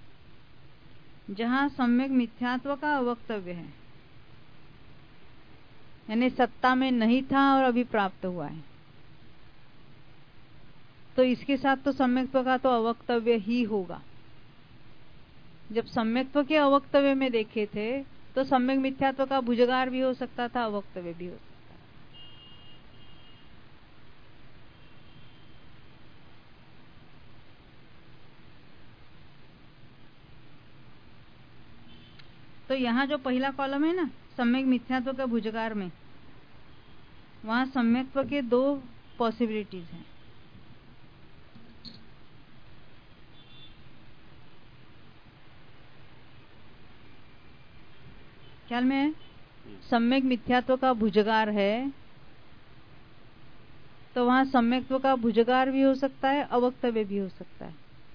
जहां सम्यक मिथ्यात्व का अवक्तव्य है, यानी सत्ता में नहीं था और अभी प्राप्त हुआ है, तो इसके साथ तो सम्यक्त्व का तो अवक्तव्य ही होगा। जब सम्यक्त्व के अवक्तव्य में देखे थे तो सम्यक मिथ्यात्व का भुजगार भी हो सकता था, अवक्तव्य भी हो सकता था। तो यहाँ जो पहला कॉलम है ना, सम्यक मिथ्यात्व का भुजगार में, वहां सम्यक्त्व के 2 पॉसिबिलिटीज हैं। ख्याल में है? सम्यक मिथ्यात्व का भुजगार है तो वहां सम्यक्त्व का भुजगार भी हो सकता है, अवक्तव्य भी हो सकता है।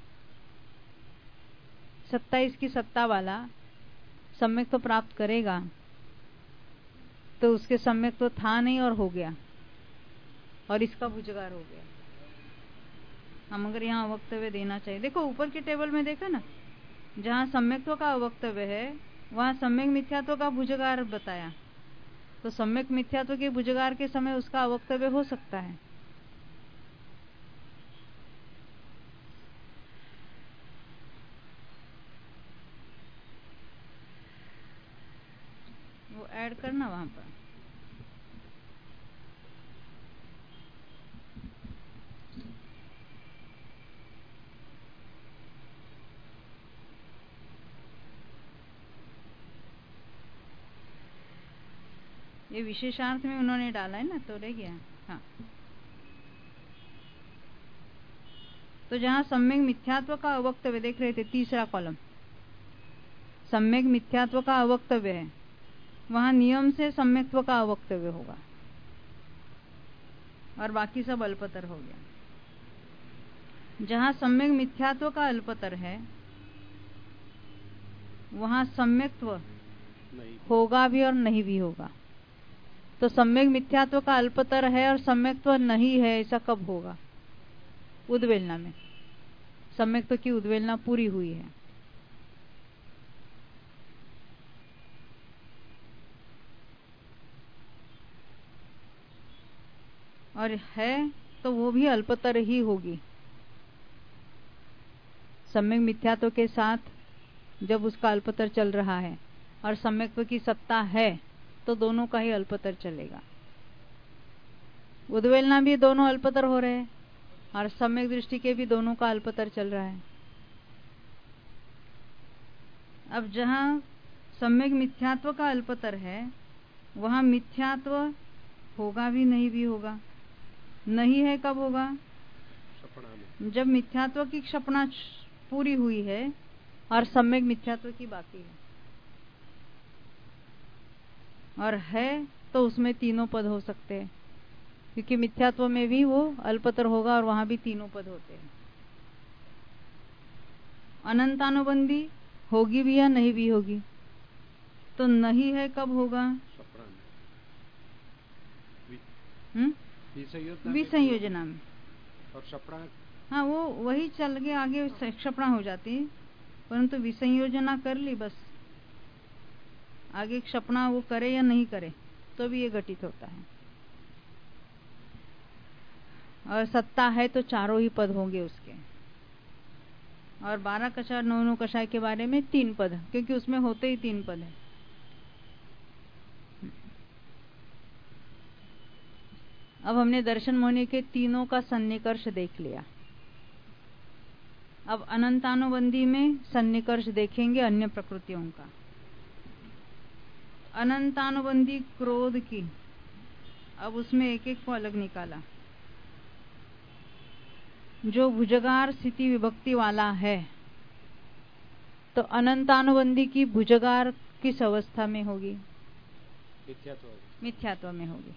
27 की सत्ता वाला सम्यक्त्व प्राप्त करेगा तो उसके सम्यक्त्व था नहीं और हो गया, और इसका भुजगार हो गया। हम अगर यहाँ अवक्तव्य देना चाहिए, देखो ऊपर के टेबल में देखा ना, जहाँ सम्यक्त्व का अवक्तव्य है वहां सम्यक मिथ्यात्व का भुजगार बताया, तो सम्यक मिथ्यात्व के भुजगार के समय उसका अवक्तव्य हो सकता है। वो ऐड करना वहां पर। ये विशेषार्थ में उन्होंने डाला है ना, तो रह गया। हाँ, तो जहां सम्यक मिथ्यात्व का अवक्तव्य देख रहे थे, तीसरा कॉलम, सम्यक मिथ्यात्व का अवक्तव्य है, वहां नियम से सम्यक्त्व का अवक्तव्य होगा और बाकी सब अल्पतर हो गया। जहां सम्यक मिथ्यात्व का अल्पतर है वहां सम्यक्त्व होगा भी और नहीं भी होगा। तो सम्यक मिथ्यात्व का अल्पतर है और सम्यक्त्व नहीं है, ऐसा कब होगा? उद्वेलना में। सम्यक्त्व की उद्वेलना पूरी हुई है। और है तो वो भी अल्पतर ही होगी। सम्यक मिथ्यात्व के साथ जब उसका अल्पतर चल रहा है और सम्यक्त्व की सत्ता है तो दोनों का ही अल्पतर चलेगा। उद्वेलना भी दोनों अल्पतर हो रहे हैं और सम्यक दृष्टि के भी दोनों का अल्पतर चल रहा है। अब जहाँ सम्यक मिथ्यात्व का अल्पतर है वहाँ मिथ्यात्व होगा भी नहीं भी होगा। नहीं है कब होगा? सपना में। जब मिथ्यात्व की क्षपणा पूरी हुई है और सम्यक मिथ्यात्व की बाकी है, और है तो उसमें तीनों पद हो सकते हैं, क्योंकि मिथ्यात्व में भी वो अल्पतर होगा और वहां भी तीनों पद होते हैं। अनंतानुबंधी होगी भी या नहीं भी होगी। तो नहीं है कब होगा? सपना में, विसंयोजना में। और सपना, हाँ, वो वही चल के आगे क्षपणा हो जाती है, परंतु विसंयोजना कर ली बस, आगे क्षपणा वो करे या नहीं करे तो भी ये घटित होता है। और सत्ता है तो चारों ही पद होंगे उसके, और 12 कषाय 9 कषाय के बारे में 3 पद, क्योंकि उसमें होते ही 3 पद है। अब हमने दर्शन मोहनी के तीनों का सन्निकर्ष देख लिया। अब अनंतानुबंधी में सन्निकर्ष देखेंगे अन्य प्रकृतियों का। अनंतानुबंधी क्रोध की, अब उसमें एक एक को अलग निकाला। जो भुजगार स्थिति विभक्ति वाला है, तो अनंतानुबंधी की भुजगार किस अवस्था में होगी? मिथ्यात्व में होगी।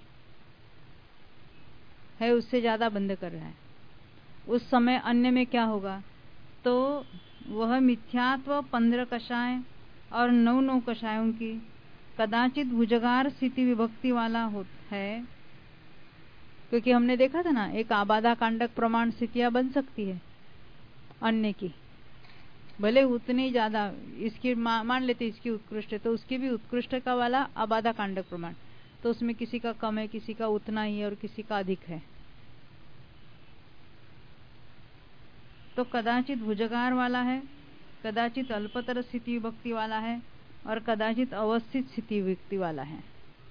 है उससे ज्यादा बंद कर रहा है। उस समय अन्य में क्या होगा? तो वह मिथ्यात्व 15 कषाय और 9 कषायों की कदाचित भुजगार स्थिति विभक्ति वाला है, क्योंकि हमने देखा था ना, एक आबादा कांडक प्रमाण स्थितियां बन सकती है अन्य की, भले उतनी ज्यादा इसकी मान लेते इसकी उत्कृष्ट है, तो उसकी भी उत्कृष्ट का वाला आबादा कांडक प्रमाण, तो उसमें किसी का कम है, किसी का उतना ही है और किसी का अधिक है। तो कदाचित भुजगार वाला है, कदाचित अल्पतर स्थिति विभक्ति वाला है, और कदाचित अवस्थित स्थिति विभक्ति वाला है।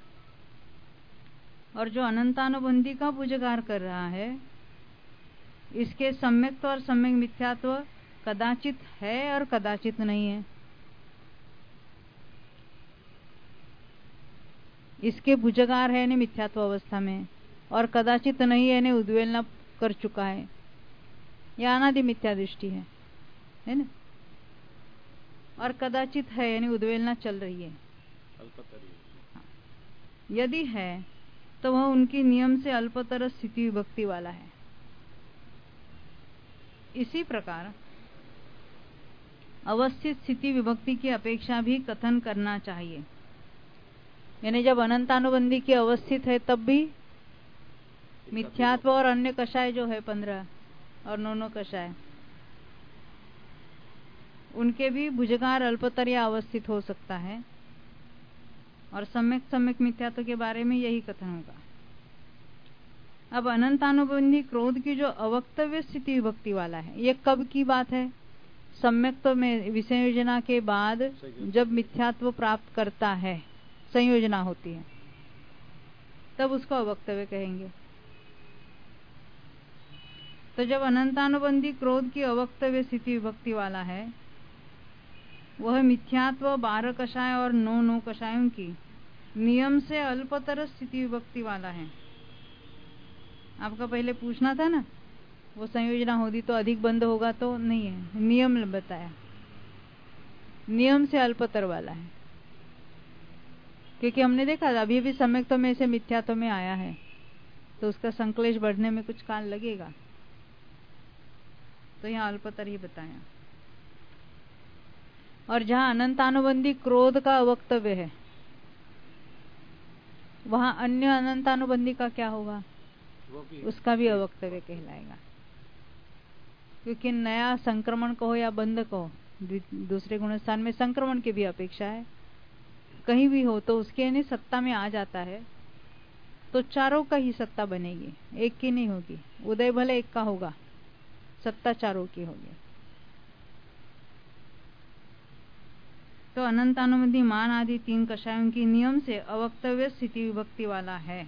और जो अनंतानुबंधी का भुजगार कर रहा है, इसके सम्यक्त्व और सम्यक मिथ्यात्व कदाचित है और कदाचित नहीं है। इसके भुजगार है ने मिथ्यात्व अवस्था में, और कदाचित नहीं है ने उद्वेलना कर चुका है, या अनादि मिथ्या दृष्टि है ना, और कदाचित है यानी उद्वेलना चल रही है। यदि है तो वह उनकी नियम से अल्पतर स्थिति विभक्ति वाला है। इसी प्रकार अवस्थित स्थिति विभक्ति की अपेक्षा भी कथन करना चाहिए। यानी जब अनंतानुबंधी की अवस्थित है तब भी मिथ्यात्व और अन्य कषाय जो है 15 और 9 कषाय, उनके भी भुजगार अल्पतर या अवस्थित हो सकता है, और सम्यक सम्यक मिथ्यात्व के बारे में यही कथन होगा। अब अनंतानुबंधी क्रोध की जो अवक्तव्य स्थिति विभक्ति वाला है, ये कब की बात है? सम्यक्त्व में विसंयोजना के बाद जब मिथ्यात्व प्राप्त करता है, संयोजना होती है, तब उसको अवक्तव्य कहेंगे। तो जब अनंतानुबंधी क्रोध की अवक्तव्य स्थिति विभक्ति वाला है, वह मिथ्यात्व 12 कषाय और 9 कषायों की नियम से अल्पतर स्थिति विभक्ति वाला है। आपका पहले पूछना था ना, वो संयोजना होती तो अधिक बंद होगा, तो नहीं है, नियम बताया, नियम से अल्पतर वाला है। क्योंकि हमने देखा अभी भी सम्यक्त्व में से मिथ्यात्व में आया है, तो उसका संक्लेश बढ़ने में कुछ काल लगेगा, तो यहाँ अल्पतर ही बताया। और जहां अनंतानुबंधी क्रोध का अवक्तव्य है, वहां अन्य अनंतानुबंधी का क्या होगा? उसका भी अवक्तव्य कहलाएगा। क्योंकि नया संक्रमण कहो या बंध कहो, दूसरे गुणस्थान में संक्रमण की भी अपेक्षा है, कहीं भी हो तो उसके यानी सत्ता में आ जाता है, तो चारों का ही सत्ता बनेगी, एक की नहीं होगी। उदय भले एक का होगा, सत्ता चारों की होगी। तो अनंतानुबंधी मान आदि 3 कषायों की नियम से अवक्तव्य स्थिति विभक्ति वाला है,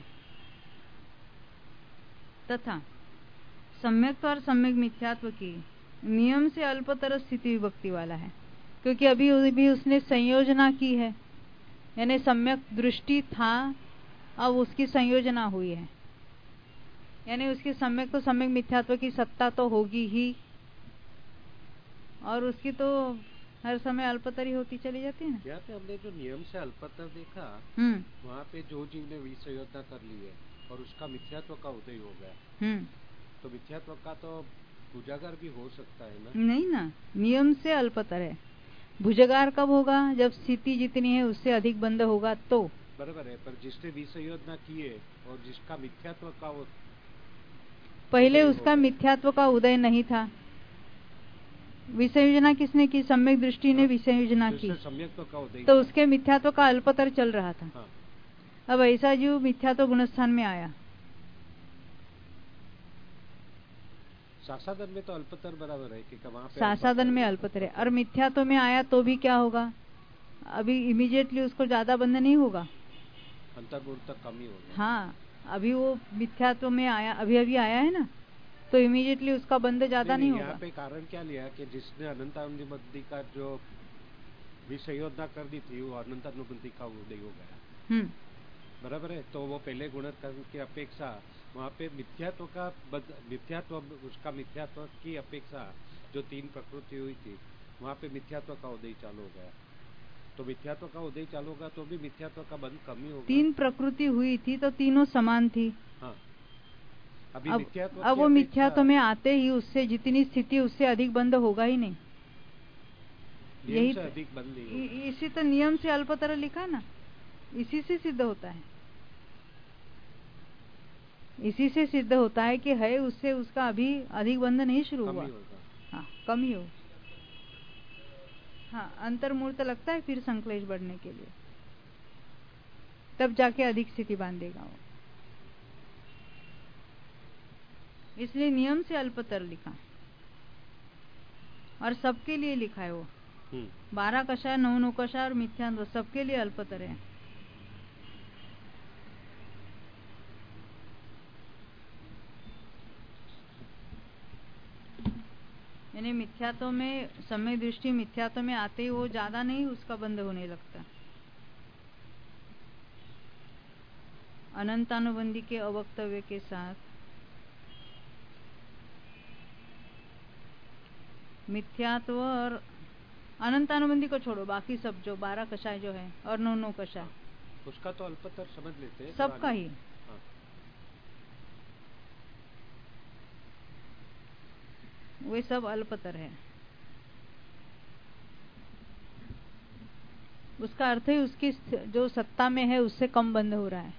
तथा सम्यक्त्व और सम्यक मिथ्यात्व की नियम से अल्पतर स्थिति विभक्ति वाला है। क्योंकि अभी भी उसने संयोजना की है, यानी सम्यक दृष्टि था, अब उसकी संयोजना हुई है, यानी उसकी सम्यक तो सम्यक मिथ्यात्व की सत्ता तो होगी ही, और उसकी तो हर समय अल्पतरी होती चली जाती है ना। यहाँ पे हमने जो नियम से अल्पतर देखा, वहाँ पे जो जीव ने विसंयोजना कर ली है और उसका मिथ्यात्व का उदय हो गया, तो मिथ्यात्व का तो भुजागार भी हो सकता है ना? नहीं ना, नियम से अल्पतर है। भुजगार कब होगा? जब स्थिति जितनी है उससे अधिक बंध होगा तो। बराबर है, पर जिसने विसंयोजना की है और जिसका मिथ्यात्व का पहले उसका मिथ्यात्व का उदय नहीं था। विसंयोजना किसने की? सम्यक दृष्टि ने विसंयोजना की, तो उसके मिथ्यात्व का अल्पतर चल रहा था। अब ऐसा जीव मिथ्यात्व गुणस्थान में आया, सासादन में तो अल्पतर बराबर है कि वहाँ पे सासादन में अल्पतर है, और मिथ्यात्व में आया तो भी क्या होगा? अभी इमीडिएटली उसको ज्यादा बंध नहीं होगा, अंतर्मूर्त कम ही होगा। हाँ, अभी वो मिथ्यात्व में आया, अभी आया है ना, तो इमीडिएटली उसका बंध ज्यादा नहीं होगा। यहाँ पे कारण क्या लिया कि जिसने अनंतानुबंधी का जो विसंयोजना कर दी थी, वो अनंतानुबंधी का उदय हो गया। बराबर है, तो वो पहले गुणकर्म की अपेक्षा वहाँ पे मिथ्यात्व उसका मिथ्यात्व की अपेक्षा जो 3 प्रकृति हुई थी, वहाँ पे मिथ्यात्व का उदय चालू हो गया। तो मिथ्यात्व का उदय चालू होगा तो भी मिथ्यात्व का बंध कम ही होगा। 3 प्रकृति हुई थी तो तीनों समान थी। हाँ, अब वो मिथ्यात्व में आते ही उससे जितनी स्थिति उससे अधिक बंध होगा ही नहीं। यही से अधिक बंध नहीं होगा। इसी तो नियम से अल्पतर लिखा ना, इसी से सिद्ध होता है, इसी से सिद्ध होता है कि है उससे उसका अभी अधिक बंध नहीं शुरू हुआ। हाँ, कम ही हो। हाँ, अंतर्मूर्त लगता है फिर संक्लेश बढ़ने के लिए, तब जाके अधिक स्थिति बांधेगा वो। इसलिए नियम से अल्पतर लिखा, और सबके लिए लिखा है वो। 12 कषाय, 9 नौकषाय और मिथ्यात्व सबके लिए अल्पतर है। यानी मिथ्यात्व में, सम्यक दृष्टि मिथ्यात्व में आते ही वो ज्यादा नहीं उसका बंध होने लगता। अनंतानुबंधी के अवक्तव्य के साथ मिथ्यात्व और अनंतानुबंधी को छोड़ो, बाकी सब जो 12 कषाय जो है और 9 कषाय, उसका तो अल्पतर समझ लेते हैं, सबका ही। वे सब अल्पतर है। उसका अर्थ है उसकी जो सत्ता में है उससे कम बंध हो रहा है।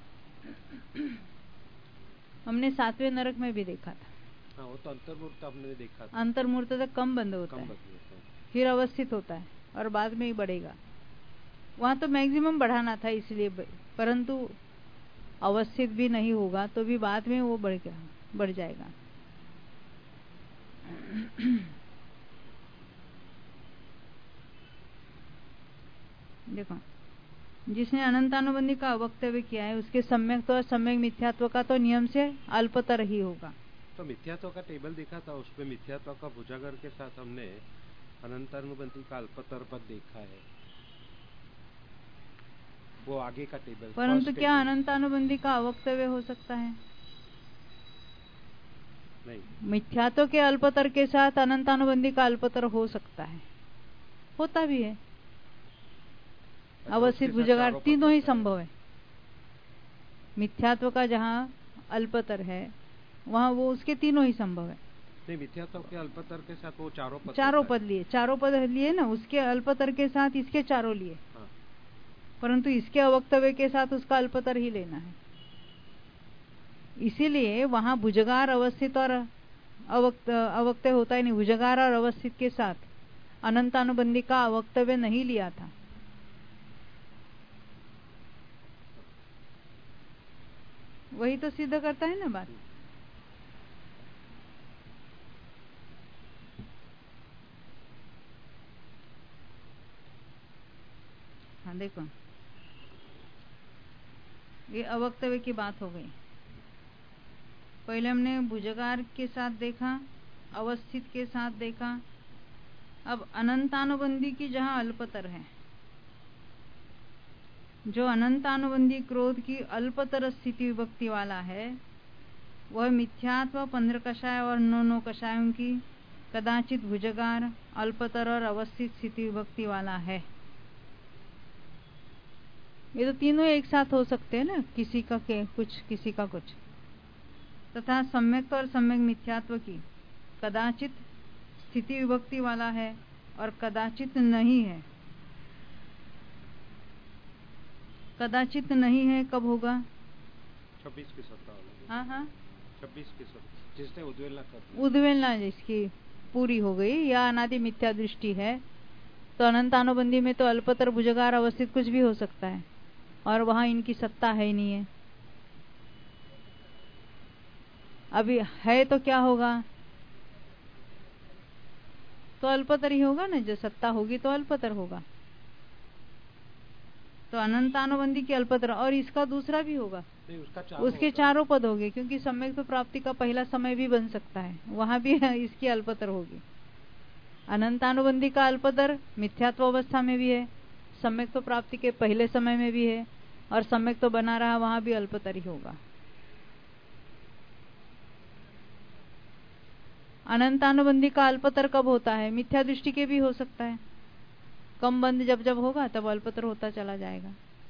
हमने 7वें नरक में भी देखा था। हाँ, वो तो अंतर्मूर्त हमने देखा था। अंतर्मूर्त तक कम बंध होता है, फिर अवस्थित होता है और बाद में ही बढ़ेगा। वहां तो मैक्सिमम बढ़ाना था इसलिए, परंतु अवस्थित भी नहीं होगा तो भी बाद में वो बढ़ जाएगा। देखो, जिसने अनंतानुबंधी का अवक्तव्य किया है उसके सम्यक तो सम्यक मिथ्यात्व का तो नियम से अल्पतर ही होगा। तो मिथ्यात्व का टेबल देखा था, उसमें मिथ्यात्व का भुजागर के साथ हमने अनंतानुबंधी का अल्पतर पद देखा है, वो आगे का टेबल। परंतु क्या अनंतानुबंधी का अवक्तव्य हो सकता है? नहीं, मिथ्यात्व के अल्पतर के साथ अनंतानुबंधी का अल्पतर हो सकता है, होता भी है। अवस्थित भुजगार तीनों ही संभव है। मिथ्यात्व का जहाँ अल्पतर है वहाँ वो उसके तीनों ही संभव है। नहीं, मिथ्यात्व के अल्पतर के साथ वो चारों पद लिए ना, उसके अल्पतर के साथ इसके चारों लिए। हाँ। परंतु इसके अवक्तव्य के साथ उसका अल्पतर ही लेना है। इसीलिए वहां भुजगार अवस्थित और अवक्तव्य होता ही नहीं। भुजगार और अवस्थित के साथ अनंतानुबंधी का अवक्तव्य नहीं लिया था। वही तो सिद्ध करता है ना बात। हाँ, देखो, ये अवक्तव्य की बात हो गई। पहले हमने भुजगार के साथ देखा, अवस्थित के साथ देखा, अब अनंतानुबंधी की जहां अल्पतर है, जो अनंतानुबंधी क्रोध की अल्पतर स्थिति विभक्ति वाला है, वह मिथ्यात्व 15 कषाय और 9 कषायों की कदाचित भुजगार अल्पतर और अवस्थित स्थिति विभक्ति वाला है। ये तो तीनों एक साथ हो सकते हैं ना, किसी का कुछ किसी का कुछ। तथा सम्यक और सम्यक मिथ्यात्व की कदाचित स्थिति विभक्ति वाला है और कदाचित नहीं है। कदाचित नहीं है कब होगा? 26 की सत्ता होगी। हाँ 26 की सत्ता, जिसने उद्वेलना कर दी, उद्वेलना जिसकी पूरी हो गई या अनादि मिथ्या दृष्टि है, तो अनंतानुबंधी में तो अल्पतर भुजगार अवस्थित कुछ भी हो सकता है और वहां इनकी सत्ता है ही नहीं है। अभी है तो क्या होगा? तो अल्पतर ही होगा ना, जो सत्ता होगी तो अल्पतर होगा। तो अनंतानुबंधी की अल्पतर, और इसका दूसरा भी होगा, उसके चारों पद होंगे, क्योंकि सम्यक तो प्राप्ति का पहला समय भी बन सकता है, वहां भी इसकी अल्पतर होगी। अनंतानुबंधी का अल्पतर मिथ्यात्व अवस्था में भी है, सम्यक तो प्राप्ति के पहले समय में भी है, और सम्यक तो बना रहा, वहां भी अल्पतर ही होगा। अनंतानुबंधी का अल्पतर कब होता है? मिथ्या दृष्टि के भी हो सकता है। कम बंद जब जब होगा तब अल्पतर होता चला जाएगा।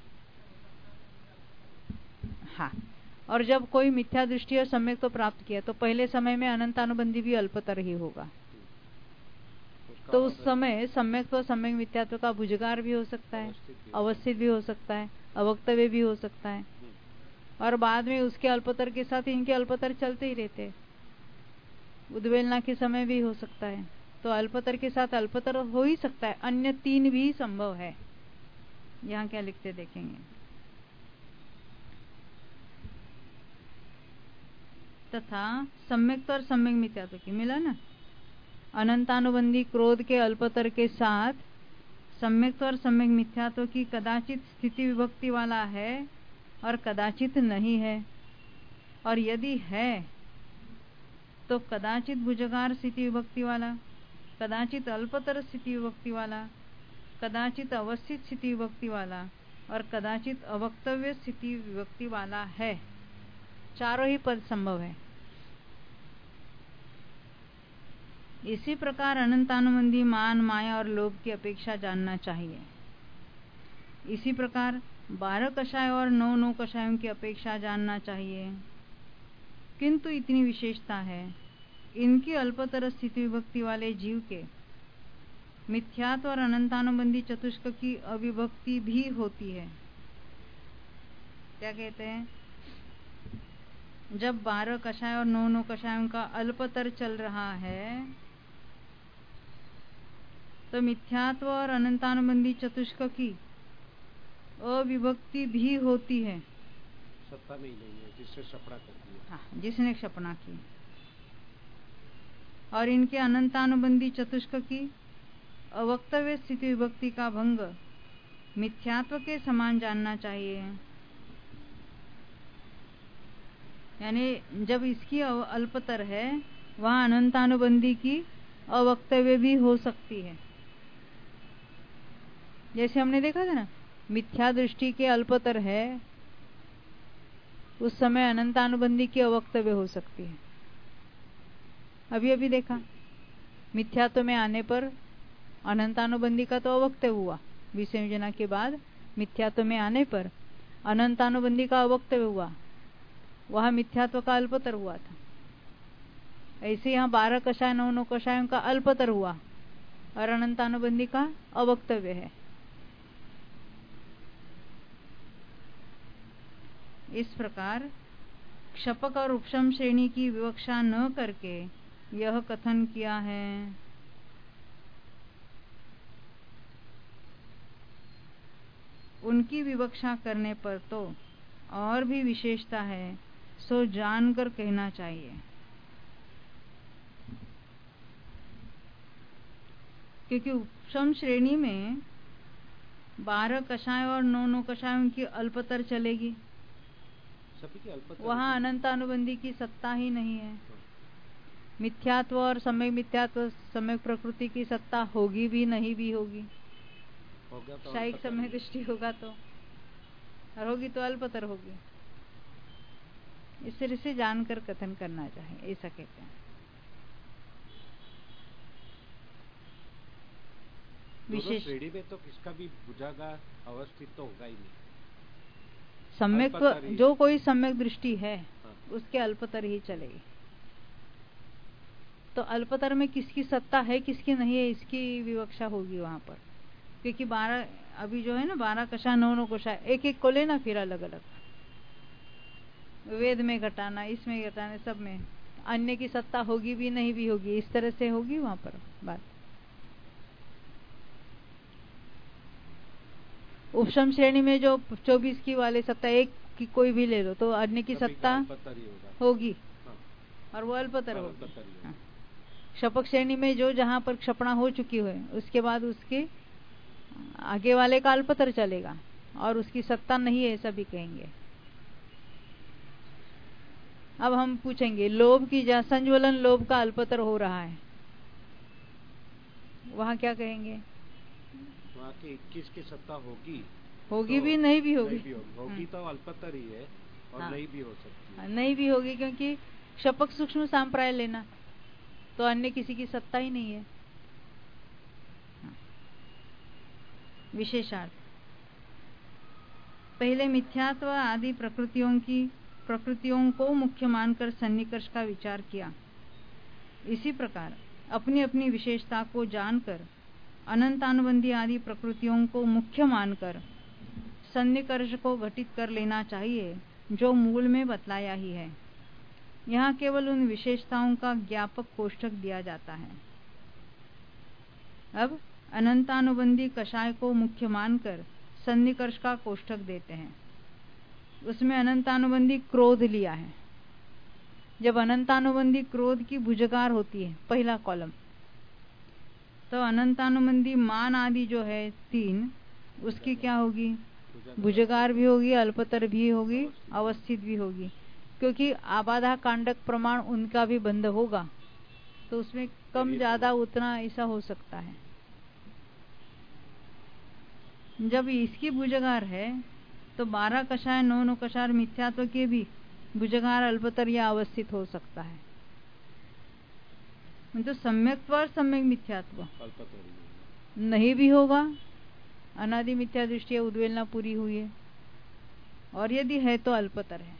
हाँ, और जब कोई मिथ्या दृष्टि और सम्यक तो प्राप्त किया तो पहले समय में अनंतानुबंधी भी अल्पतर ही होगा। तो उस समय सम्यक तो सम्यक मिथ्यात्व का भुजगार भी हो सकता है, अवस्थित भी हो सकता है, अवक्तव्य भी हो सकता है, और बाद में उसके अल्पतर के साथ इनके अल्पतर चलते ही रहते, उद्वेलना के समय भी हो सकता है। तो अल्पतर के साथ अल्पतर हो ही सकता है, अन्य तीन भी संभव है। यहाँ क्या लिखते देखेंगे। तथा सम्यक और सम्यक मिथ्यात्व की मिला ना, अनंतानुबंधी क्रोध के अल्पतर के साथ सम्यक और सम्यक मिथ्यात्व की कदाचित स्थिति विभक्ति वाला है और कदाचित नहीं है, और यदि है तो कदाचित भुजगार स्थिति विभक्ति वाला, कदाचित अल्पतर स्थिति विभक्ति वाला, कदाचित अवस्थित स्थिति विभक्ति वाला, और कदाचित अवक्तव्य स्थिति विभक्ति वाला है। चारों ही पद संभव है। इसी प्रकार अनंतानुबंधी मान, माया और लोभ की अपेक्षा जानना चाहिए। इसी प्रकार 12 कषाय और 9 कषायों की अपेक्षा जानना चाहिए, किंतु इतनी विशेषता है, इनकी अल्पतर स्थिति विभक्ति वाले जीव के मिथ्यात्व और अनंतानुबंधी चतुष्क की अविभक्ति भी होती है। क्या कहते हैं? जब 12 कषाय और 9 कषायों का अल्पतर चल रहा है तो मिथ्यात्व और अनंतानुबंधी चतुष्क की अविभक्ति भी होती है। सत्ता नहीं है जिसने क्षपणा कर दी। हाँ, जिसने क्षपणा की। और इनके अनंतानुबंधी चतुष्क की अवक्तव्य स्थिति विभक्ति का भंग मिथ्यात्व के समान जानना चाहिए। यानी जब इसकी अल्पतर है वहां अनंतानुबंधी की अवक्तव्य भी हो सकती है। जैसे हमने देखा था ना, मिथ्या दृष्टि के अल्पतर है, उस समय अनंतानुबंधी की अवक्तव्य हो सकती है। अभी अभी देखा, मिथ्यात्व में आने पर अनंतानुबंधी का तो अवक्तव्य हुआ, विसंयोजना के बाद मिथ्यात्व में आने पर अनंतानुबंधी का अवक्तव्य हुआ, वहां मिथ्यात्व का अल्पतर हुआ था। ऐसे यहाँ 12 कषाय 9 कषायों का अल्पतर हुआ और अनंतानुबंधी का अवक्तव्य है। इस प्रकार क्षपक और उपशम श्रेणी की विवक्षा न करके यह कथन किया है। उनकी विवक्षा करने पर तो और भी विशेषता है, सो जानकर कहना चाहिए। क्योंकि उपशम श्रेणी में 12 कषाय और 9 कषायों की अल्पतर चलेगी, वहां अनंतानुबंधी की सत्ता ही नहीं है। मिथ्यात्व और सम्यक मिथ्यात्व, सम्यक प्रकृति की सत्ता होगी भी नहीं भी होगी। शायिक सम्यक दृष्टि होगा तो, और होगी तो अल्पतर होगी। इस तरह से जानकर कथन करना चाहिए, ऐसा कहते हैं। विशेष श्रेणी में तो किसका भी भुजागार अवस्थित तो होगा ही नहीं। सम्यक जो कोई सम्यक दृष्टि है उसके अल्पतर ही चलेगी। तो अल्पतर में किसकी सत्ता है किसकी नहीं है इसकी विवक्षा होगी वहां पर, क्योंकि 12 अभी जो है ना 12 कषाय 9 कषाय एक एक को लेना, फिर अलग अलग वेद में घटाना, इसमें घटाना, सब में अन्य की सत्ता होगी भी नहीं भी होगी, इस तरह से होगी वहां पर बात। उपशम श्रेणी में जो 24 की वाले सत्ता एक की कोई भी ले लो तो अन्य की सत्ता होगी और वो अल्पतर होगी। क्षपक श्रेणी में जो जहां पर क्षपणा हो चुकी है उसके बाद उसके आगे वाले का अल्पतर चलेगा और उसकी सत्ता नहीं है ऐसा भी कहेंगे। अब हम पूछेंगे लोभ की संज्वलन लोभ का अल्पतर हो रहा है, वहां क्या कहेंगे? वहाँ के 21 की सत्ता होगी तो भी नहीं भी होगी, होगी तो अल्पतर ही है और नहीं भी हो सकती है। नहीं भी होगी क्योंकि क्षपक सूक्ष्म सांप्राय लेना तो अन्य किसी की सत्ता ही नहीं है। विशेषार्थ पहले मिथ्यात्व आदि प्रकृतियों को मुख्य मानकर सन्निकर्ष का विचार किया। इसी प्रकार अपनी अपनी विशेषता को जानकर अनंतानुबंधी आदि प्रकृतियों को मुख्य मानकर सन्निकर्ष को घटित कर लेना चाहिए, जो मूल में बतलाया ही है। यहाँ केवल उन विशेषताओं का ज्ञापक कोष्ठक दिया जाता है। अब अनंतानुबंधी कषाय को मुख्य मानकर सन्निकर्ष का कोष्ठक देते हैं। उसमें अनंतानुबंधी क्रोध लिया है। जब अनंतानुबंधी क्रोध की भुजगार होती है पहला कॉलम, तो अनंतानुबंधी मान आदि जो है 3 उसकी क्या होगी? भुजगार भी होगी, अल्पतर भी होगी, अवस्थित भी होगी, क्योंकि आबाधा कांडक प्रमाण उनका भी बंध होगा तो उसमें कम ज्यादा उतना ऐसा हो सकता है। जब इसकी भुजगार है तो 12 कषाय 9 कषाय मिथ्यात्व के भी भुजगार अल्पतर या अवस्थित हो सकता है। तो सम्यक्त्व और सम्यक मिथ्यात्व नहीं भी होगा, अनादि मिथ्या दृष्टि उद्वेलना पूरी हुई है, और यदि है तो अल्पतर है।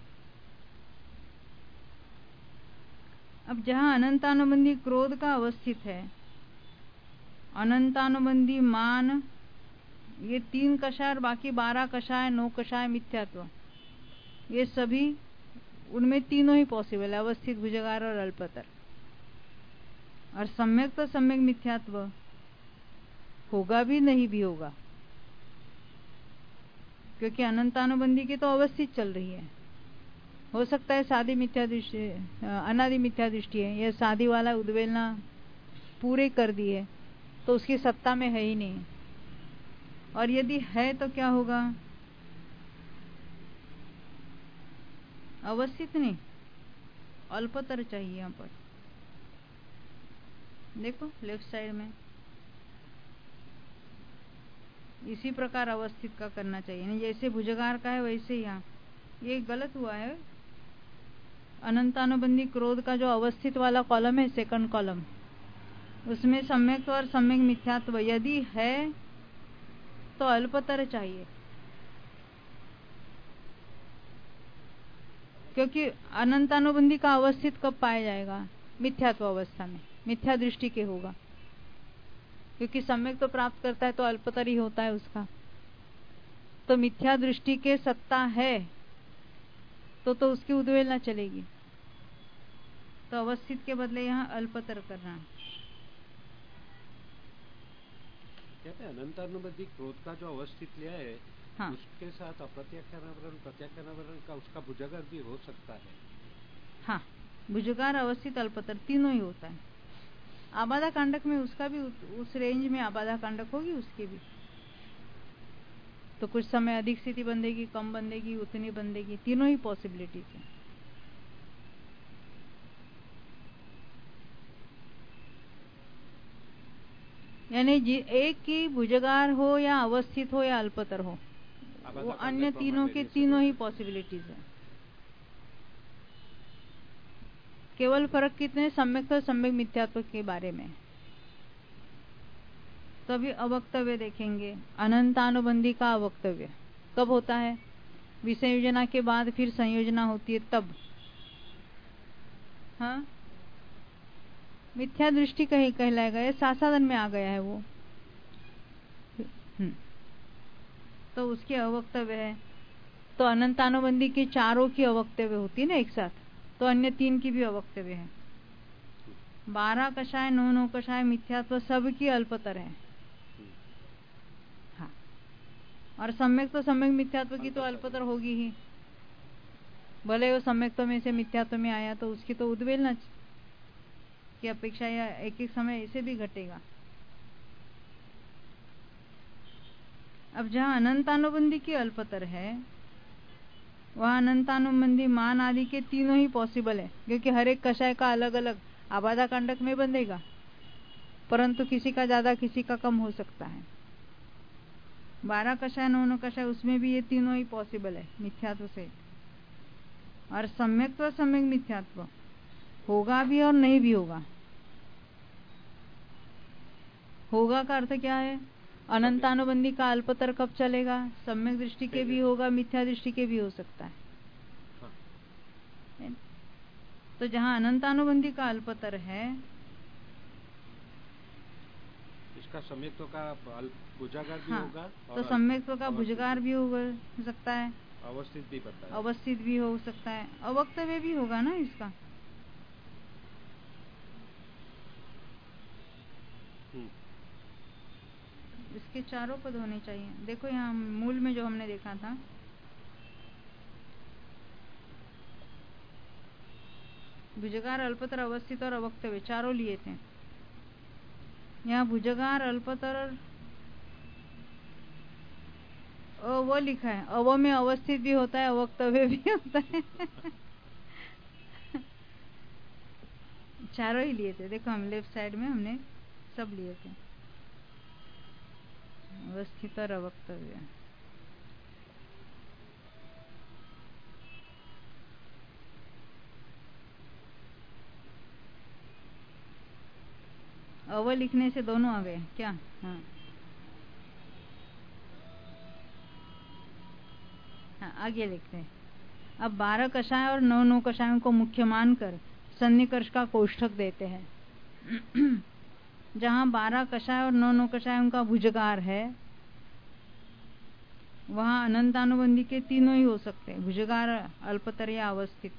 अब जहां अनंतानुबंधी क्रोध का अवस्थित है, अनंतानुबंधी मान ये 3 कषाय और बाकी 12 कषाय 9 कषाय मिथ्यात्व, ये सभी उनमें तीनों ही पॉसिबल है, अवस्थित, भुजगार और अल्पतर। और सम्यक तो सम्यक मिथ्यात्व होगा भी नहीं भी होगा, क्योंकि अनंतानुबंधी की तो अवस्थित चल रही है। हो सकता है सादी मिथ्या दृष्टि अनादि मिथ्या दृष्टि है, यह सादी वाला उद्वेलना पूरे कर दी है तो उसकी सत्ता में है ही नहीं, और यदि है तो क्या होगा? अवस्थित नहीं, अल्पतर चाहिए। यहाँ पर देखो लेफ्ट साइड में इसी प्रकार अवस्थित का करना चाहिए, नहीं जैसे भुजगार का है वैसे यहाँ ये गलत हुआ है। अनंतानुबंधी क्रोध का जो अवस्थित वाला कॉलम है, सेकंड कॉलम, उसमें सम्यक और सम्यक मिथ्यात्व यदि है तो अल्पतर चाहिए, क्योंकि अनंतानुबंधी का अवस्थित कब पाया जाएगा? मिथ्यात्व अवस्था में, मिथ्या दृष्टि के होगा, क्योंकि सम्यक तो प्राप्त करता है तो अल्पतर ही होता है उसका। तो मिथ्या दृष्टि के सत्ता है तो उसकी उद्वेलना चलेगी, तो अवस्थित के बदले यहाँ अल्पतर करना। कहते हैं अनंतानुबंधी क्रोध का जो अवस्थित लिया है, हाँ, उसके साथ अप्रत्याख्यानावरण प्रत्याख्यानावरण का उसका भुजगार भी हो सकता है। हाँ, भुजगार अवस्थित अल्पतर तीनों ही होता है। आबाधा कांडक में उसका भी उस रेंज में आबाधा कांडक होगी उसकी भी, तो कुछ समय अधिक स्थिति बंधेगी, कम बंधेगी, उतनी बंधेगी, तीनों ही पॉसिबिलिटीज है। यानी एक की भुजगार हो या अवस्थित हो या अल्पतर हो, वो अन्य तीनों के तीनों ही पॉसिबिलिटीज है। केवल फर्क कितने सम्यक और सम्यक मिथ्यात्व के बारे में। तो अभी अवक्तव्य देखेंगे। अनंतानुबंधी का अवक्तव्य कब होता है? विसंयोजना के बाद फिर संयोजना होती है तब। हाँ, मिथ्या दृष्टि कहीं कहलाएगा, ये साधन में आ गया है वो। तो उसकी अवक्तव्य है। तो अनंतानुबंधी के चारों की अवक्तव्य होती है ना एक साथ, तो अन्य तीन की भी अवक्तव्य है। 12 कषाय 9 कषाय मिथ्यात्व सबकी अल्पतर है। हाँ, और सम्यक तो सम्यक मिथ्यात्व की तो अल्पतर होगी ही। भले वो सम्यक्त्व में से मिथ्यात्व में आया तो उसकी तो उद्वेलना की अपेक्षा या एक एक समय ऐसे भी घटेगा। अब जहाँ अनंतानुबंधी की अल्पतर है, वहाँ अनंतानुबंधी मान आदि के तीनों ही पॉसिबल है, क्योंकि हर एक कषाय का अलग अलग आबादा कांडक में बंधेगा, परंतु किसी का ज्यादा किसी का कम हो सकता है। 12 कषाय 9 कषाय उसमें भी ये तीनों ही पॉसिबल है मिथ्यात्व से। और सम्यक्त्व सम्यक मिथ्यात्व होगा भी और नहीं भी होगा। होगा का अर्थ क्या है? अनंतानुबंधी का अल्पतर कब चलेगा? सम्यक दृष्टि के भी होगा, मिथ्या दृष्टि के भी हो सकता है। तो जहाँ अनंतानुबंधी का अल्पतर है, इसका सम्यक्त्व का भुजागार भी होगा, तो सम्यक्त्व का भुजगार भी हो सकता है, अवस्थित भी पता है, अवस्थित भी हो सकता है, अवक्तव्य भी होगा ना इसका। इसके चारों पद होने चाहिए। देखो यहाँ मूल में जो हमने देखा था, भुजगार अल्पतर अवस्थित और अवक्तव्य चारों लिए थे। यहाँ भुजगार अल्पतर वो लिखा है, अव में अवस्थित भी होता है, अवक्तव्य भी होता है। चारों ही लिए थे। देखो हम लेफ्ट साइड में हमने सब लिए थे, अवस्थित और अवक्तव्य। अव लिखने से दोनों आ गए क्या? हाँ, हाँ, आगे लिखते हैं। अब 12 कषाय और 9 कषायों को मुख्य मानकर सन्निकर्ष का कोष्ठक देते हैं। जहाँ 12 कषाय और 9 कषायों का भुजगार है, वहाँ अनंतानुबंधी के तीनों ही हो सकते हैं, भुजगार, अल्पतर या अवस्थित।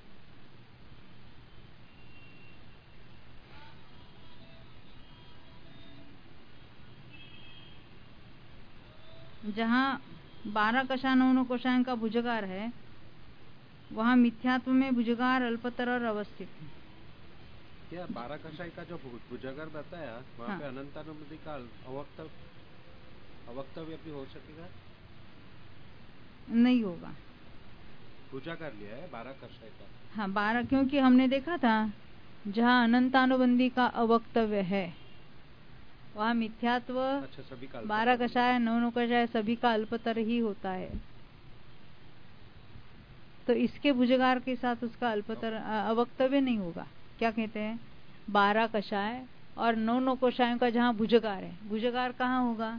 जहाँ 12 कषाय 9 कषायों का भुजगार है, वहाँ मिथ्यात्व में भुजगार, अल्पतर और अवस्थित है। क्या 12 कषाय का जो भुजगार बताया, वहाँ पे अनंतानुबंधी का अवक्तव्य भी हो सकेगा? नहीं होगा। भुजगार लिया है 12 कषाय का। हाँ, 12, क्योंकि हमने देखा था जहाँ अनंतानुबंधी का अवक्तव्य है, वहाँ मिथ्यात्व 12 कषाय 9 कषाय सभी का अल्पतर ही होता है। तो इसके भुजगार के साथ उसका अल्पतर अवक्तव्य नहीं होगा। क्या कहते हैं? 12 कषाय और 9 कषायों का जहाँ भुजगार है, भुजगार कहाँ होगा?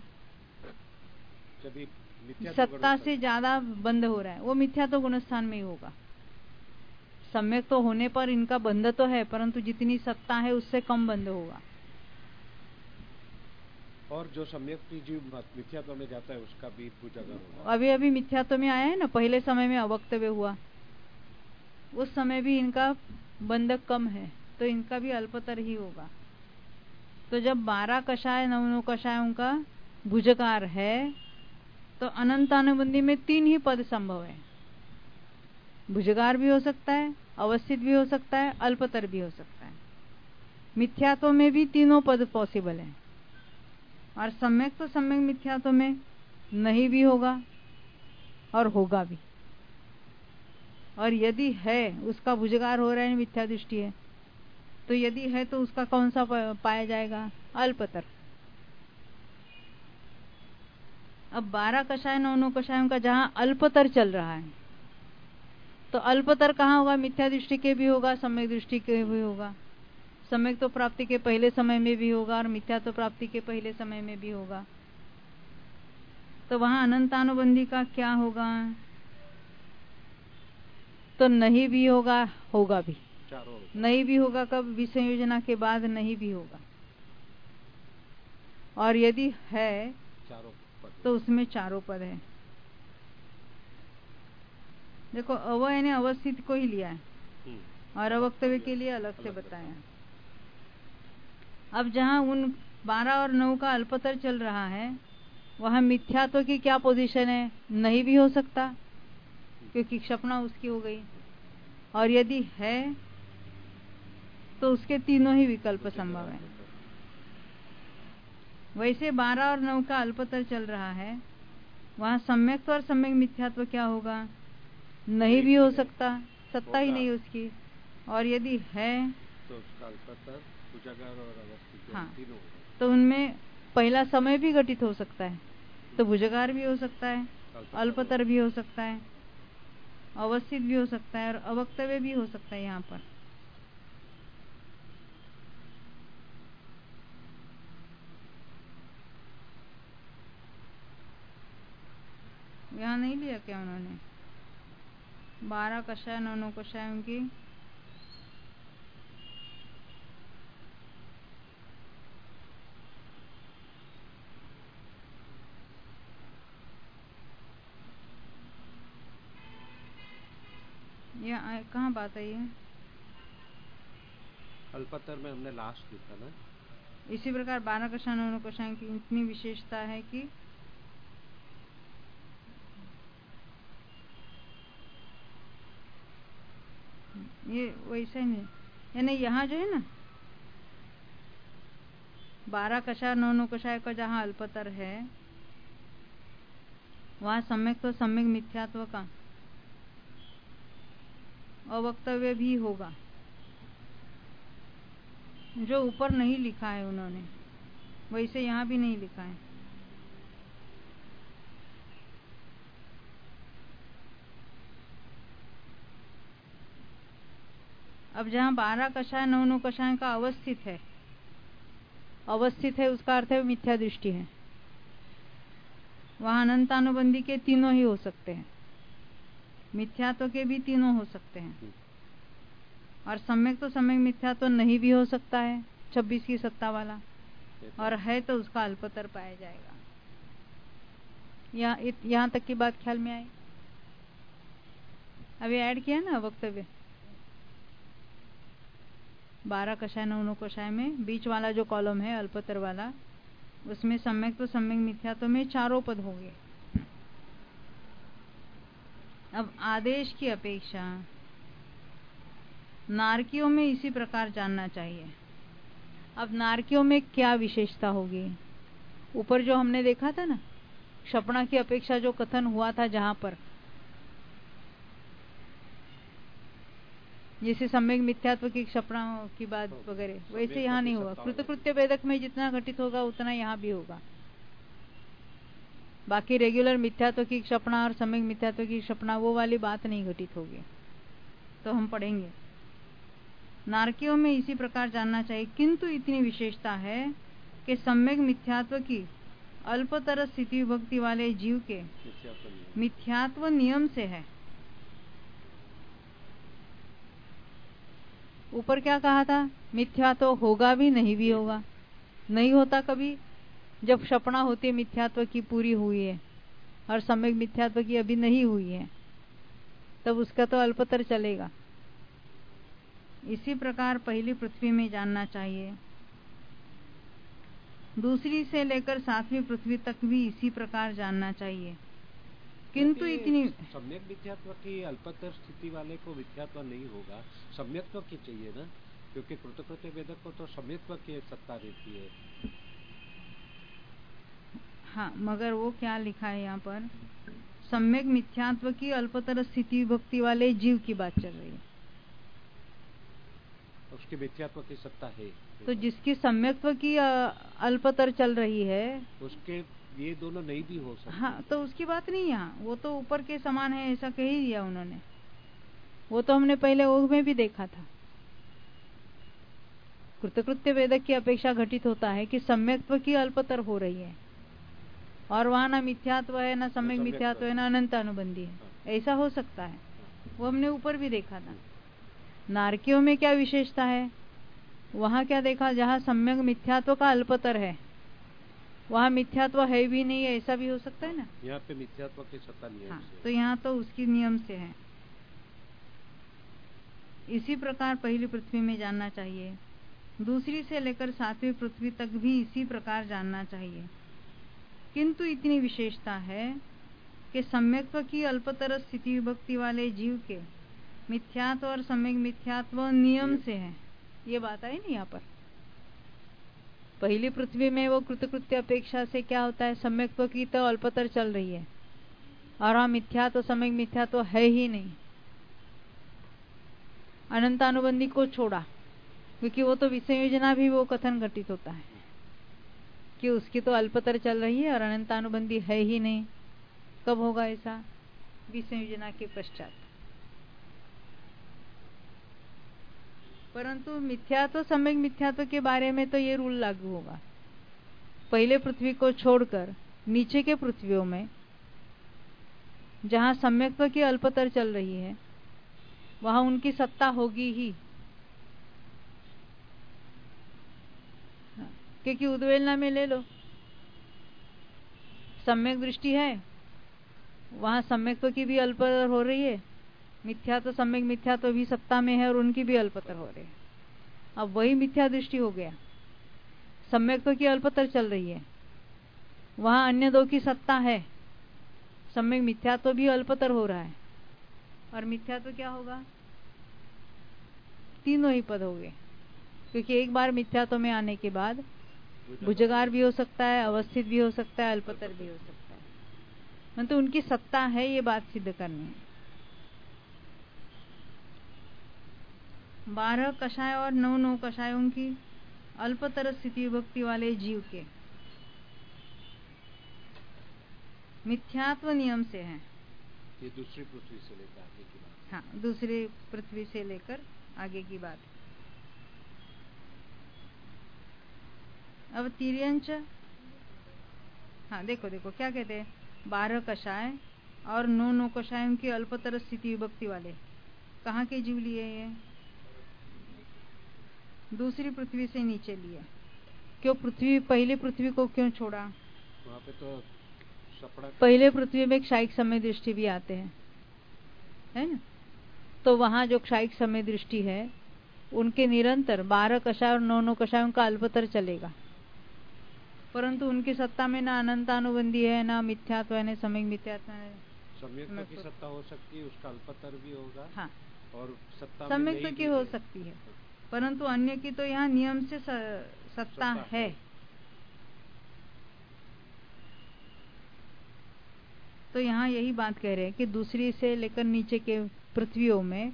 सत्ता से ज्यादा बंध हो रहा है, वो मिथ्यात्व गुणस्थान में ही होगा। सम्यक तो होने पर इनका बंध तो है, परंतु जितनी सत्ता है उससे कम बंध होगा। और जो सम्यक मिथ्यात्व में जाता है उसका भी भुजगार होगा। अभी अभी मिथ्यात्व में आया है ना, पहले समय में अवक्तव्य हुआ, उस समय भी इनका बंधक कम है, तो इनका भी अल्पतर ही होगा। तो जब 12 कषाय 9 कषायों का भुजगार है, तो अनंतानुबंधी में 3 ही पद संभव है। भुजगार भी हो सकता है, अवस्थित भी हो सकता है, अल्पतर भी हो सकता है। मिथ्यात्व में भी तीनों पद पॉसिबल है। और सम्यक तो सम्यक मिथ्यात्व में नहीं भी होगा और होगा भी। और यदि है, उसका भुजगार हो रहा है, मिथ्या दृष्टि है, तो यदि है तो उसका कौन सा पाया जाएगा? अल्पतर। अब 12 कषाय 9 कषायों का जहाँ अल्पतर चल रहा है, तो अल्पतर कहाँ होगा? मिथ्या दृष्टि के भी होगा, सम्यक दृष्टि के भी होगा। सम्यक तो प्राप्ति के पहले समय में भी होगा और मिथ्या तो प्राप्ति के पहले समय में भी होगा। तो वहां अनंतानुबंधी का क्या होगा? तो नहीं भी होगा, होगा भी। नहीं भी होगा कब? विसंयोजना के बाद नहीं भी होगा। और यदि है तो उसमें चारों पद है। देखो, अवय ने अवस्थित को ही लिया है और अवक्तव्य के लिए अलग से बताया। अब जहां उन 12 और 9 का अल्पतर चल रहा है, वहां मिथ्यात्व की क्या पोजीशन है? नहीं भी हो सकता, क्योंकि क्षपणा उसकी हो गई। और यदि है तो उसके तीनों ही विकल्प संभव है। वैसे 12 और 9 का अल्पतर चल रहा है, वहां सम्यक्त्व और सम्यक मिथ्यात्व क्या होगा? नहीं भी हो सकता, सत्ता ही नहीं उसकी। और यदि है तो उसका अल्पतर, भुजगार और अवस्थित तीनों। तो उनमें पहला समय भी घटित हो सकता है, तो भुजगार भी हो सकता है, अल्पतर भी हो सकता है, अवस्थित भी हो सकता है और अवक्तव्य भी हो सकता है। यहाँ पर यहाँ नहीं लिया क्या उन्होंने? 12 कषाय 9 कषायों की यहाँ कहाँ बात आई है? अल्पतर में हमने लास्ट लिखा ना। इसी प्रकार 12 कषाय 9 कषायों की इतनी विशेषता है कि ये वैसे ही नहीं, यानी यहाँ जो है ना 12 कषाय 9 कषाय का जहाँ अल्पतर है, वहाँ सम्यक तो सम्यक मिथ्यात्व का अवक्तव्य भी होगा, जो ऊपर नहीं लिखा है उन्होंने, वैसे यहाँ भी नहीं लिखा है। अब जहाँ 12 कषाय 9 कषाय का अवस्थित है, अवस्थित है उसका अर्थ है मिथ्या दृष्टि है। वहाँ अनंतानुबंधी के तीनों ही हो सकते हैं, मिथ्यात्व के भी तीनों हो सकते हैं, और सम्यक तो सम्यक मिथ्यात्व नहीं भी हो सकता है 26 की सत्ता वाला, और है तो उसका अल्पतर पाया जाएगा। यहाँ तक की बात ख्याल में आई? अभी ऐड किया ना वक्तव्य 12 कषाय 9 कषाय में बीच वाला जो कॉलम है अल्पतर वाला, उसमें सम्यक तो सम्यक मिथ्यात्व में चारों पद होंगे। अब आदेश की अपेक्षा नारकियों में इसी प्रकार जानना चाहिए। अब नारकियों में क्या विशेषता होगी? ऊपर जो हमने देखा था ना, क्षपणा की अपेक्षा जो कथन हुआ था, जहां पर जैसे सम्यक मिथ्यात्व की क्षपणा की बात वगैरह, वैसे यहाँ नहीं होगा। कृतकृत्य भेदक में जितना घटित होगा उतना यहाँ भी होगा। बाकी रेगुलर मिथ्यात्व की क्षपणा और सम्यक मिथ्यात्व की क्षपणा वो वाली बात नहीं घटित होगी, तो हम पढ़ेंगे। नारकियों में इसी प्रकार जानना चाहिए, किंतु इतनी विशेषता है कि सम्यक मिथ्यात्व की अल्पतर स्थिति विभक्ति वाले जीव के मिथ्यात्व नियम से है। ऊपर क्या कहा था? मिथ्यात्व होगा भी, नहीं भी होगा। नहीं होता कभी? जब क्षपणा होती है मिथ्यात्व की पूरी हुई है और सम्यक मिथ्यात्व की अभी नहीं हुई है, तब उसका तो अल्पतर चलेगा। इसी प्रकार पहली पृथ्वी में जानना चाहिए, दूसरी से लेकर 7वीं पृथ्वी तक भी इसी प्रकार जानना चाहिए, किंतु इतनी सम्यक मिथ्यात्व की अल्पतर स्थिति वाले को मिथ्यात्व नहीं होगा, सम्यक्त्व की चाहिए ना, क्योंकि कृतकृत्य भेदक को तो सम्यक्त्व की सत्ता रहती है। हाँ, मगर वो क्या लिखा है यहाँ पर? सम्यक मिथ्यात्व की अल्पतर स्थिति विभक्ति वाले जीव की बात चल रही है। उसकी मिथ्यात्व की सत्ता है, तो जिसकी सम्यक्त्व की अल्पतर चल रही है, उसके ये दोनों नहीं भी हो सकते। हाँ, तो उसकी बात नहीं यहाँ, वो तो ऊपर के समान है ऐसा कह ही दिया उन्होंने। वो तो हमने पहले ओघ में भी देखा था। कृतकृत्य वेदक की अपेक्षा घटित होता है कि सम्यक्त्व की अल्पतर हो रही है, और वहां ना मिथ्यात्व है, ना सम्यक मिथ्यात्व है, ना अनंत अनुबंधी है। ऐसा हो सकता है, वो हमने ऊपर भी देखा था। नारकियों में क्या विशेषता है, वहां क्या देखा, जहां सम्यक मिथ्यात्व का अल्पतर है वहां मिथ्यात्व है भी नहीं है, ऐसा भी हो सकता है ना। यहाँ पे मिथ्यात्व की सत्ता नियम हाँ, से। तो यहाँ तो उसकी नियम से है। इसी प्रकार पहली पृथ्वी में जानना चाहिए, दूसरी से लेकर 7वीं पृथ्वी तक भी इसी प्रकार जानना चाहिए। किंतु इतनी विशेषता है कि सम्यक्त्व की अल्पतर स्थिति विभक्ति वाले जीव के मिथ्यात्व और सम्यक मिथ्यात्व नियम से है। ये बात आई नहीं यहाँ पर। पहली पृथ्वी में वो कृतकृत्य अपेक्षा से क्या होता है, सम्यक्त्व की तो अल्पतर चल रही है, और वहां मिथ्यात्व सम्यक मिथ्यात्व है ही नहीं। अनंतानुबंधी को छोड़ा, क्योंकि वो तो विसंयोजना भी वो कथन घटित होता है कि उसकी तो अल्पतर चल रही है और अनंतानुबंधी है ही नहीं। कब होगा ऐसा, विसंयोजना के पश्चात। परंतु मिथ्यात्व सम्यक मिथ्यात्व के बारे में तो ये रूल लागू होगा। पहले पृथ्वी को छोड़कर नीचे के पृथ्वियों में जहां सम्यक्त्व की अल्पतर चल रही है वहां उनकी सत्ता होगी ही, क्योंकि उद्वेलना में ले लो, सम्यक दृष्टि है, वहां सम्यक्त्व की भी अल्पतर हो रही है, मिथ्यात्व सम्यक मिथ्यात्व भी सत्ता में है और उनकी भी अल्पतर हो रही है। अब वही मिथ्या दृष्टि हो गया, सम्यक्त्व की अल्पतर चल रही है, वहां अन्य दो की सत्ता है, सम्यक मिथ्यात्व भी अल्पतर हो रहा है, और मिथ्यात्व क्या होगा, तीनों ही पद हो गए। क्योंकि एक बार मिथ्यात्व में आने के बाद भुजगार भी हो सकता है, अवस्थित भी हो सकता है, अल्पतर भी हो सकता है, मतलब उनकी सत्ता है, ये बात सिद्ध करनी है। 12 कषाय और 9 कषायों की अल्पतर स्थिति विभक्ति वाले जीव के मिथ्यात्व नियम से है। ये दूसरी पृथ्वी से लेकर आगे की बात। हाँ, दूसरी पृथ्वी से लेकर आगे की बात। अब तिर्यंच, हाँ देखो देखो क्या कहते हैं, 12 कषाय और 9 कषायों की अल्पतर स्थिति विभक्ति वाले कहाँ के जीव लिए, ये दूसरी पृथ्वी से नीचे लिए। क्यों पृथ्वी, पहली पृथ्वी को क्यों छोड़ा, वहाँ पे तो पहले पृथ्वी में क्षायिक समय दृष्टि भी आते हैं, है ना। तो वहां जो क्षायिक समय दृष्टि है उनके निरंतर 12 कषाय और 9 कषायों का अल्पतर चलेगा, परंतु उनकी सत्ता में ना अनंतानुबंधी है, ना मिथ्यात्व है, ना सम्यक मिथ्यात्व है। सम्यक्त्व की सत्ता हो सकती है, उसका अल्पतर भी होगा। हाँ, और सत्ता सम्यक्त्व की हो सकती है, परंतु अन्य की तो यहाँ नियम से सत्ता है। तो यहाँ यही बात कह रहे हैं कि दूसरी से लेकर नीचे के पृथ्वियों में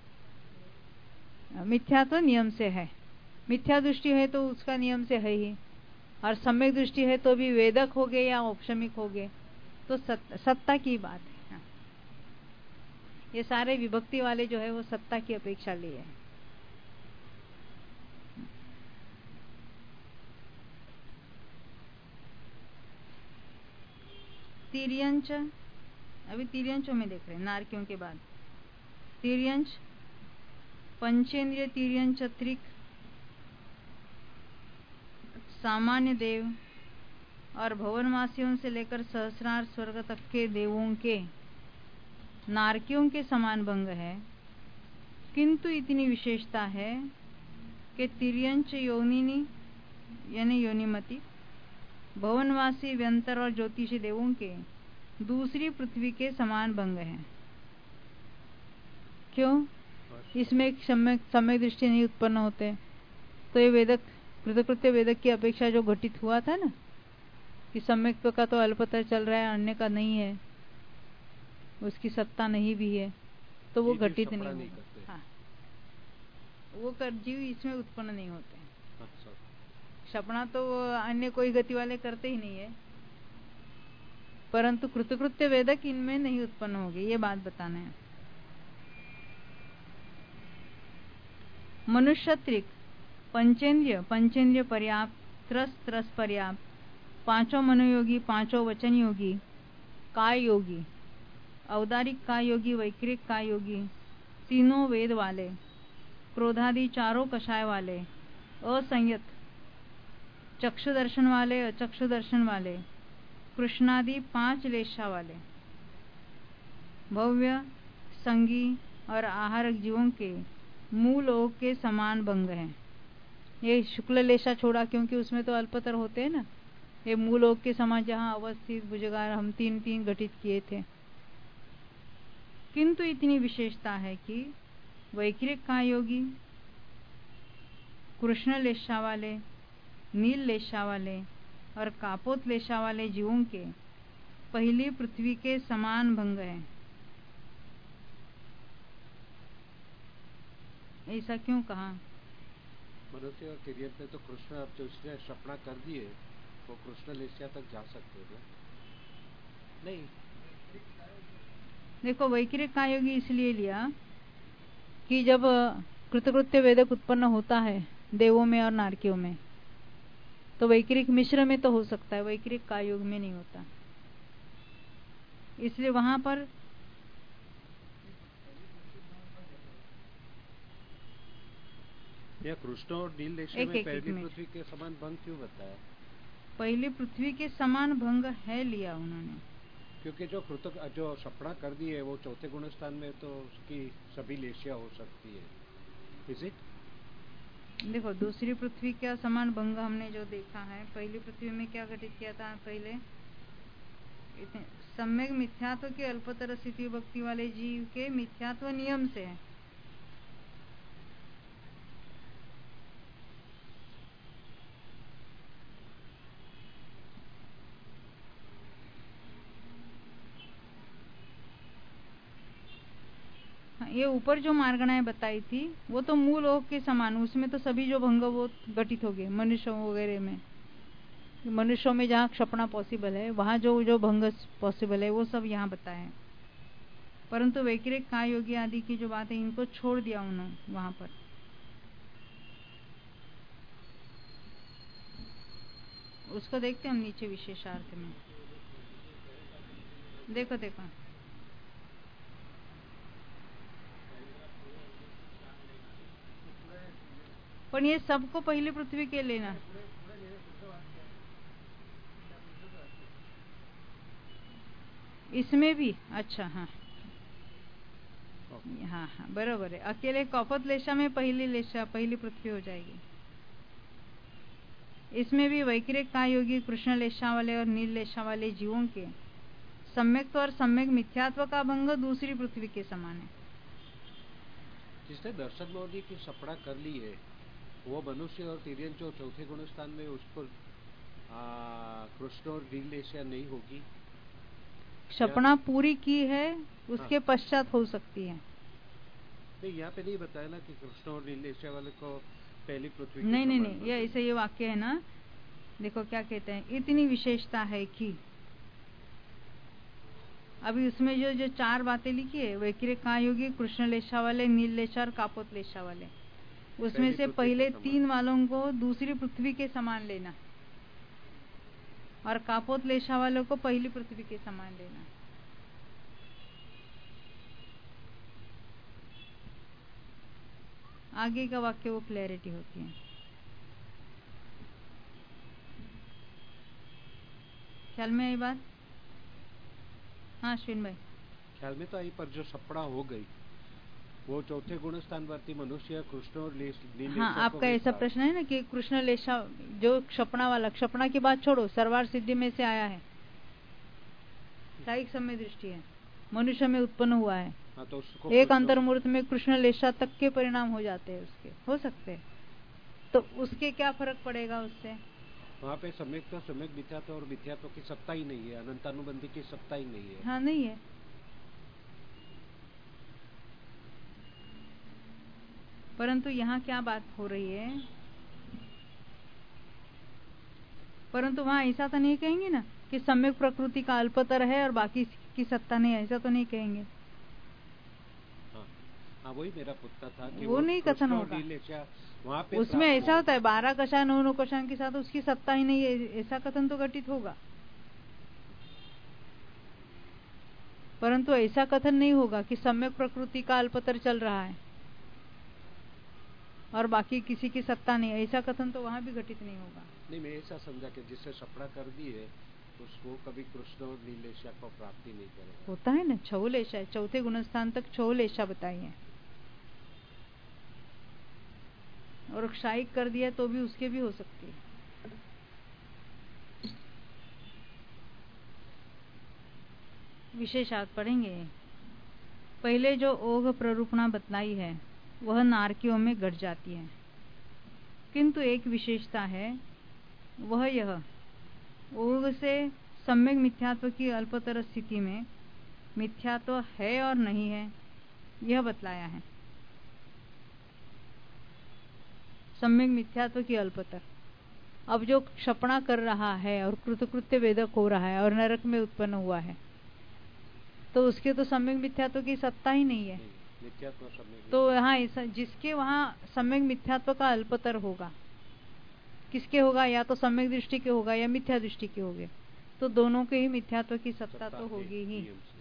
मिथ्यात्व नियम से है। मिथ्या दृष्टि है तो उसका नियम से है ही, और सम्यक दृष्टि है तो भी वेदक हो गए या औपशमिक हो गए, तो सत्ता की बात है। हाँ। ये सारे विभक्ति वाले जो है वो सत्ता की अपेक्षा लिए है। तिर्यंच, अभी तिर्यंचों में देख रहे हैं, नारकियों के बाद तिर्यंच, पंचेंद्रिय तिर्यंच त्रिक, सामान्य देव और भवनवासियों से लेकर सहस्रार स्वर्ग तक के देवों के नारकियों के समान भंग है। किंतु इतनी विशेषता है कि तिर्यंच योनिनी यानी योनिमति, भवनवासी व्यंतर और ज्योतिषी देवों के दूसरी पृथ्वी के समान भंग है। क्यों, इसमें एक सम्यक दृष्टि नहीं उत्पन्न होते। तो ये वेदक कृतकृत्य वेदक की अपेक्षा जो घटित हुआ था ना कि सम्यक्त्व का तो अल्पतर चल रहा है, अन्य का नहीं है, उसकी सत्ता नहीं भी है, तो वो घटित नहीं होगा। हाँ, वो जीव इसमें उत्पन्न नहीं होते। अच्छा। सपना तो अन्य कोई गति वाले करते ही नहीं है, परंतु कृतकृत्य वेदक इनमें नहीं उत्पन्न होगी, ये बात बताना है। मनुष्यत्रिक पंचेंद्रिय पर्याप्त, त्रस पर्याप्त, पांचों मनोयोगी, पांचों वचन योगी, काय योगी, औदारिक काय योगी, वैक्रिक काय योगी, तीनों वेद वाले, क्रोधादि चारों कषाय वाले, असंयत, चक्षु दर्शन वाले, अचक्षु दर्शन वाले, कृष्णादि 5 लेशा वाले, भव्य, संगी और आहारक जीवों के मूल ओक के समान भंग है। ये शुक्ल लेशा छोड़ा क्योंकि उसमें तो अल्पतर होते हैं ना। ये मूल ओक के समान जहाँ अवस्थित भुजगार हम 3 घटित किए थे। किंतु इतनी विशेषता है कि वैक्रिक काय योगी, कृष्ण लेशा वाले, नील लेशा वाले और कापोत लेशा वाले जीवों के पहली पृथ्वी के समान भंग है। ऐसा क्यों कहा? मनुष्य और तिर्यक ने तो कृष्ण, अब जो इसने सपना कर दिए वो कृष्ण लेशिया तक जा सकते हैं नहीं? देखो वैक्रिक काय योगी इसलिए लिया कि जब कृतकृत्य वेदक उत्पन्न होता है देवों में और नारकियों में, तो वैक्रिक मिश्र में तो हो सकता है, वैक्रिक काय योग में नहीं होता। इसलिए वहां पर या कृष्ण और नील लेशा में पहली पृथ्वी के समान भंग क्यों बताया? पहली पृथ्वी के समान भंग है लिया उन्होंने, क्योंकि जो सपना कर दी है वो चौथे गुण स्थान में, तो उसकी सभी लेशिया हो सकती है। Is it? देखो दूसरी पृथ्वी का समान भंग हमने जो देखा है, पहली पृथ्वी में क्या घटित किया था पहले? सम्यक मिथ्यात्व के अल्पतर स्थिति भक्ति वाले जीव के मिथ्यात्व नियम से है। ये ऊपर जो मार्गणाएं बताई थी वो तो मूल ओक के समान, उसमें तो सभी जो भंग वो घटित हो गए। मनुष्यों वगैरह में, मनुष्यों में जहाँ क्षपणा पॉसिबल है वहां जो भंग पॉसिबल है वो सब यहाँ बताए हैं। परंतु वैक्रिक काय योगी आदि की जो बात है इनको छोड़ दिया उन्होंने वहां पर। उसको देखते हैं हम नीचे विशेषार्थ में। देखो पर ये सबको पहली पृथ्वी के लेना, इसमें भी अच्छा हाँ बराबर है। अकेले कौपत लेशा में पहली पृथ्वी हो जाएगी। इसमें भी वैक्रिक काय योगी, कृष्ण लेशा वाले और नील लेशा वाले जीवों के सम्यक्त्व और सम्यक मिथ्यात्व का भंग दूसरी पृथ्वी के समान है। जिसने दर्शन मोदी की सपना कर ली है वो मनुष्य और तिर्यन जो चौथे गुण स्थान में उस पर कृष्ण और नील लेशा नहीं होगी। सपना पूरी की है उसके पश्चात हो सकती है। नहीं यहाँ पे नहीं बताया ना कि कृष्ण और नील लेशा वाले को पहली पृथ्वी नहीं ये ऐसे ये वाक्य है ना। देखो क्या कहते हैं, इतनी विशेषता है कि अभी उसमें जो 4 बातें लिखी है, वैक्रिक काय योगी, कृष्ण लेशा वाले, नील लेशा और कापोत लेशा वाले, उसमें से पहले 3 वालों को दूसरी पृथ्वी के समान लेना और कापोत लेशा वालों को पहली पृथ्वी के समान लेना। आगे का वाक्य वो क्लैरिटी होती है। ख्याल में आई बात? हाँ अश्विन भाई ख्याल में तो आई, पर जो सपना हो गई वो चौथे गुण स्थान वर्ती मनुष्य, कृष्ण और नील। हाँ आपका ऐसा प्रश्न है ना कि कृष्ण लेशा जो क्षपणा वाला, क्षपणा की बात छोड़ो, सर्वार सिद्धि में से आया है, साइक समय दृष्टि है, मनुष्य में उत्पन्न हुआ है। हाँ, तो एक अंतर्मूर्त में कृष्ण लेशा तक के परिणाम हो जाते हैं, उसके हो सकते हैं, तो उसके क्या फर्क पड़ेगा उससे? वहाँ पे सम्यक मिथ्यात्व और मिथ्यात्व की सत्ता ही नहीं है, अनंतानुबंधी की सत्ता ही नहीं है। हाँ नहीं है। परंतु यहाँ क्या बात हो रही है, परंतु वहां ऐसा तो नहीं कहेंगे ना कि सम्यक प्रकृति का अल्पतर है और बाकी की सत्ता नहीं, ऐसा तो नहीं कहेंगे। हाँ, वही मेरा पुत्र था कि वो नहीं कथन होगा। वहाँ पे उसमें ऐसा होता है 12 कषाय 9 कषाय के साथ उसकी सत्ता ही नहीं है, ऐसा कथन तो घटित होगा, परंतु ऐसा कथन नहीं होगा कि सम्यक प्रकृति का अल्पतर चल रहा है और बाकी किसी की सत्ता नहीं, ऐसा कथन तो वहां भी घटित नहीं होगा। नहीं, मैं ऐसा समझा कि जिससे सपना कर दी है उसको कभी कृष्ण और नीलेशा को प्राप्ति नहीं करेगा। होता है ना, छौलेशा, चौथे गुणस्थान तक छौलेशा बताई है, और क्षायिक कर दिया तो भी उसके भी हो सकती है। विशेषात पढ़ेंगे। पहले जो ओघ प्ररूपणा बतलाई है वह नारकियों में घट जाती है, किंतु एक विशेषता है, वह यह ओघ से सम्यक मिथ्यात्व की अल्पतर स्थिति में मिथ्यात्व है और नहीं है यह बतलाया है। सम्यक मिथ्यात्व की अल्पतर, अब जो क्षपणा कर रहा है और कृतकृत्य वेदक हो रहा है और नरक में उत्पन्न हुआ है, तो उसके तो सम्यक मिथ्यात्व की सत्ता ही नहीं है। तो यहाँ जिसके वहाँ सम्यक मिथ्यात्व का अल्पतर होगा, किसके होगा, या तो सम्यक दृष्टि के होगा या मिथ्या दृष्टि के होंगे, तो दोनों के ही मिथ्यात्व की सत्ता तो होगी ही।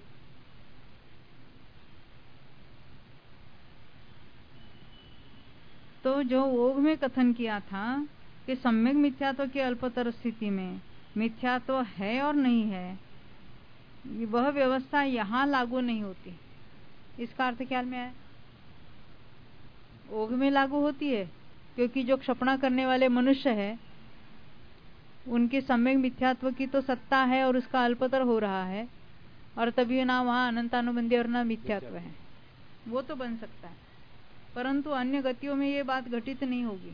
तो जो ओघ में कथन किया था कि सम्यक मिथ्यात्व की अल्पतर स्थिति में मिथ्यात्व है और नहीं है, वह व्यवस्था यहाँ लागू नहीं होती। इसका अर्थ ख्याल में आया? ओघ में लागू होती है, क्योंकि जो क्षपणा करने वाले मनुष्य है उनके सम्यक मिथ्यात्व की तो सत्ता है और उसका अल्पतर हो रहा है, और तभी ना वहाँ अनंतानुबंधी और ना मिथ्यात्व है, वो तो बन सकता है, परंतु अन्य गतियों में ये बात घटित नहीं होगी,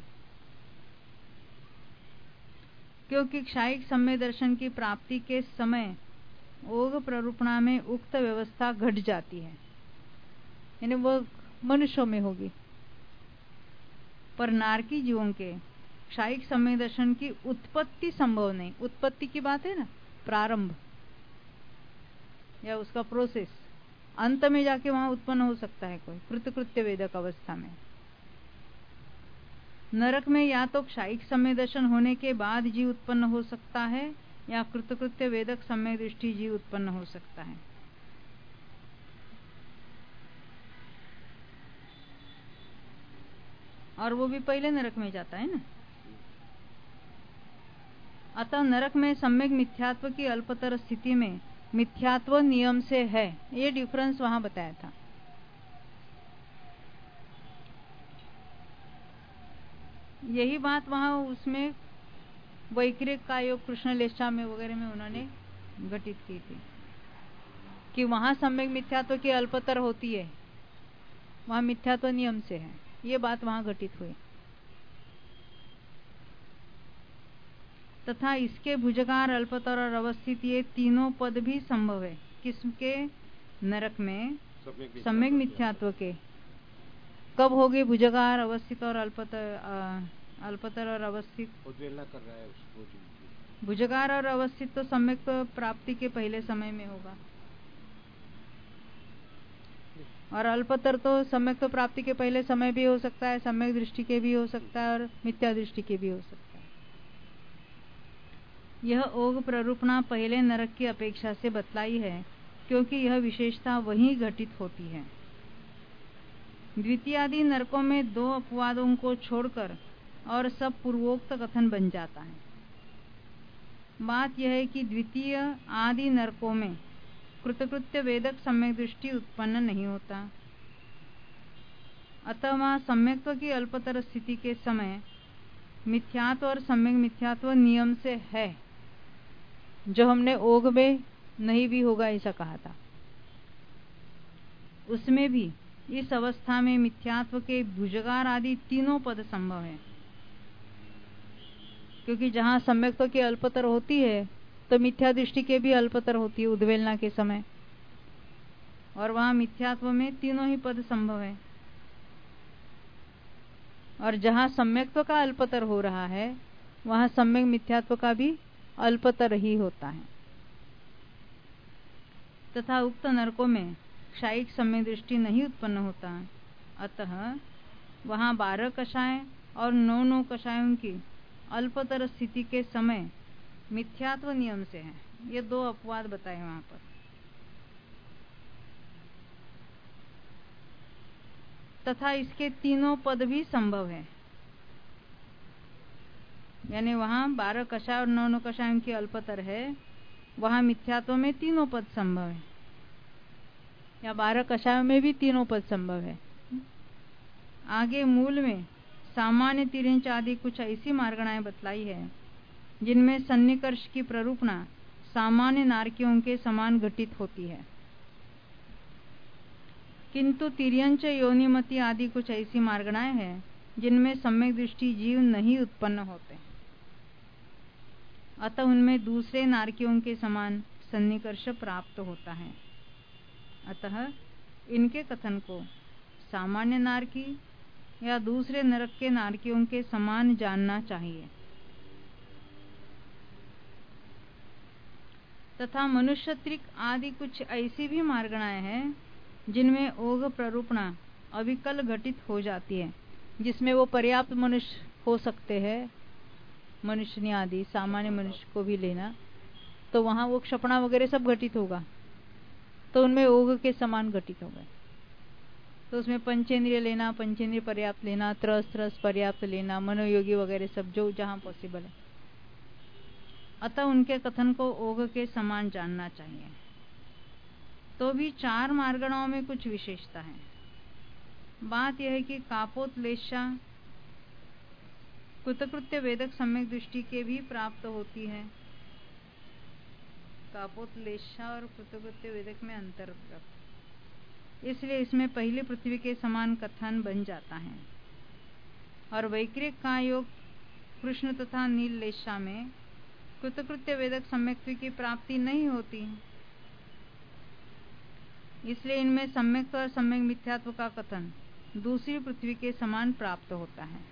क्योंकि क्षायिक सम्य दर्शन की प्राप्ति के समय ओघ प्ररूपणा में उक्त व्यवस्था घट जाती है, यानी वो मनुष्यों में होगी, पर नारकी जीवों के क्षायिक सम्य दर्शन की उत्पत्ति संभव नहीं। उत्पत्ति की बात है ना, प्रारंभ या उसका प्रोसेस, अंत में जाके वहां उत्पन्न हो सकता है कोई कृतकृत्य वेदक अवस्था में। नरक में या तो क्षायिक सम्य दर्शन होने के बाद जीव उत्पन्न हो सकता है या कृतकृत्य वेदक सम्य दृष्टि जीव उत्पन्न हो सकता है। और वो भी पहले नरक में जाता है ना। अतः नरक में सम्यक मिथ्यात्व की अल्पतर स्थिति में मिथ्यात्व नियम से है, ये डिफरेंस वहां बताया था। यही बात वहां उसमें वैक्रिक का योग कृष्णलेशा में वगैरह में उन्होंने घटित की थी कि वहां सम्यक मिथ्यात्व की अल्पतर होती है, वहां मिथ्यात्व नियम से है, ये बात वहां घटित हुई। तथा इसके भुजगार, अल्पतर और अवस्थित ये तीनों पद भी संभव है। किसके? नरक में सम्यक मिथ्यात्व के। कब होगी भुजगार, अवस्थित और अल्पतर और अवस्थित? उद्वेलना कर रहा है उसको। भुजगार और अवस्थित तो सम्यक प्राप्ति के पहले समय में होगा, और अल्पतर तो सम्यक तो प्राप्ति के पहले समय भी हो सकता है, सम्यक दृष्टि के भी हो सकता है और मिथ्या दृष्टि के भी हो सकता है। यह ओघ प्ररूपणा पहले नरक की अपेक्षा से बतलाई है, क्योंकि यह विशेषता वहीं घटित होती है। द्वितीयादि नरकों में दो अपवादों को छोड़कर और सब पूर्वोक्त कथन बन जाता है। बात यह है कि द्वितीय आदि नरकों में कृतकृत्य वेदक सम्यक दृष्टि उत्पन्न नहीं होता, अतः वहाँ सम्यक्त्व की अल्पतर स्थिति के समय मिथ्यात्व और सम्यक मिथ्यात्व नियम से है, जो हमने ओघ में नहीं भी होगा ऐसा कहा था। उसमें भी इस अवस्था में मिथ्यात्व के भुजगार आदि तीनों पद संभव है, क्योंकि जहां सम्यक्त्व की अल्पतर होती है तो मिथ्या दृष्टि के भी अल्पतर होती है उद्वेलना के समय, और वहां मिथ्यात्व में तीनों ही पद संभव है। और जहां सम्यक्त्व का अल्पतर हो रहा है वहां सम्यक मिथ्यात्व का भी अल्पतर ही होता है। तथा उक्त नरकों में क्षायिक सम्यक दृष्टि नहीं उत्पन्न होता। अतः वहां 12 कषाय और 9 कषायों की अल्पतर स्थिति के समय मिथ्यात्व नियम से है। ये 2 अपवाद बताए वहां पर। तथा इसके तीनों पद भी संभव है, यानी वहां 12 कषाय और 9 कषायों की अल्पतर है, वहां मिथ्यात्व में तीनों पद संभव है, या 12 कषायों में भी तीनों पद संभव है। आगे मूल में सामान्य तिर्यंच आदि कुछ ऐसी मार्गणाएं बतलाई है जिनमें सन्निकर्ष की प्ररूपणा सामान्य नारकियों के समान घटित होती है, किंतु तिर्यंच योनिमति आदि कुछ ऐसी मार्गणाएं हैं जिनमें सम्यक दृष्टि जीव नहीं उत्पन्न होते, अतः उनमें दूसरे नारकियों के समान सन्निकर्ष प्राप्त होता है। अतः इनके कथन को सामान्य नारकी या दूसरे नरक के नारकियों के समान जानना चाहिए। तथा मनुष्यत्रिक आदि कुछ ऐसी भी मार्गणाएं हैं जिनमें ओघ प्ररूपणा अविकल घटित हो जाती है, जिसमें वो पर्याप्त मनुष्य हो सकते हैं, मनुष्य आदि सामान्य मनुष्य को भी लेना, तो वहां वो क्षपणा वगैरह सब घटित होगा, तो उनमें ओघ के समान घटित होगा। तो उसमें पंचेंद्रिय लेना, पंचेंद्रिय पर्याप्त लेना, त्रस पर्याप्त लेना, मनोयोगी वगैरह सब जो जहां पॉसिबल है। अतः उनके कथन को ओघ के समान जानना चाहिए। तो भी 4 मार्गणाओं में कुछ विशेषता है। बात यह है कि कापोत्लेशा कृतकृत्य वेदक सम्यक दृष्टि के भी प्राप्त होती है। कापोत्लेशा और कृतकृत्य वेदक में अंतर, इसलिए इसमें पहली पृथ्वी के समान कथन बन जाता है। और वैक्रिक का योग कृष्ण तथा नीललेशा में कृतकृत्य वेदक सम्यक्त्व की प्राप्ति नहीं होती, इसलिए इनमें सम्यक्त्व और सम्यक मिथ्यात्व का कथन दूसरी पृथ्वी के समान प्राप्त होता है।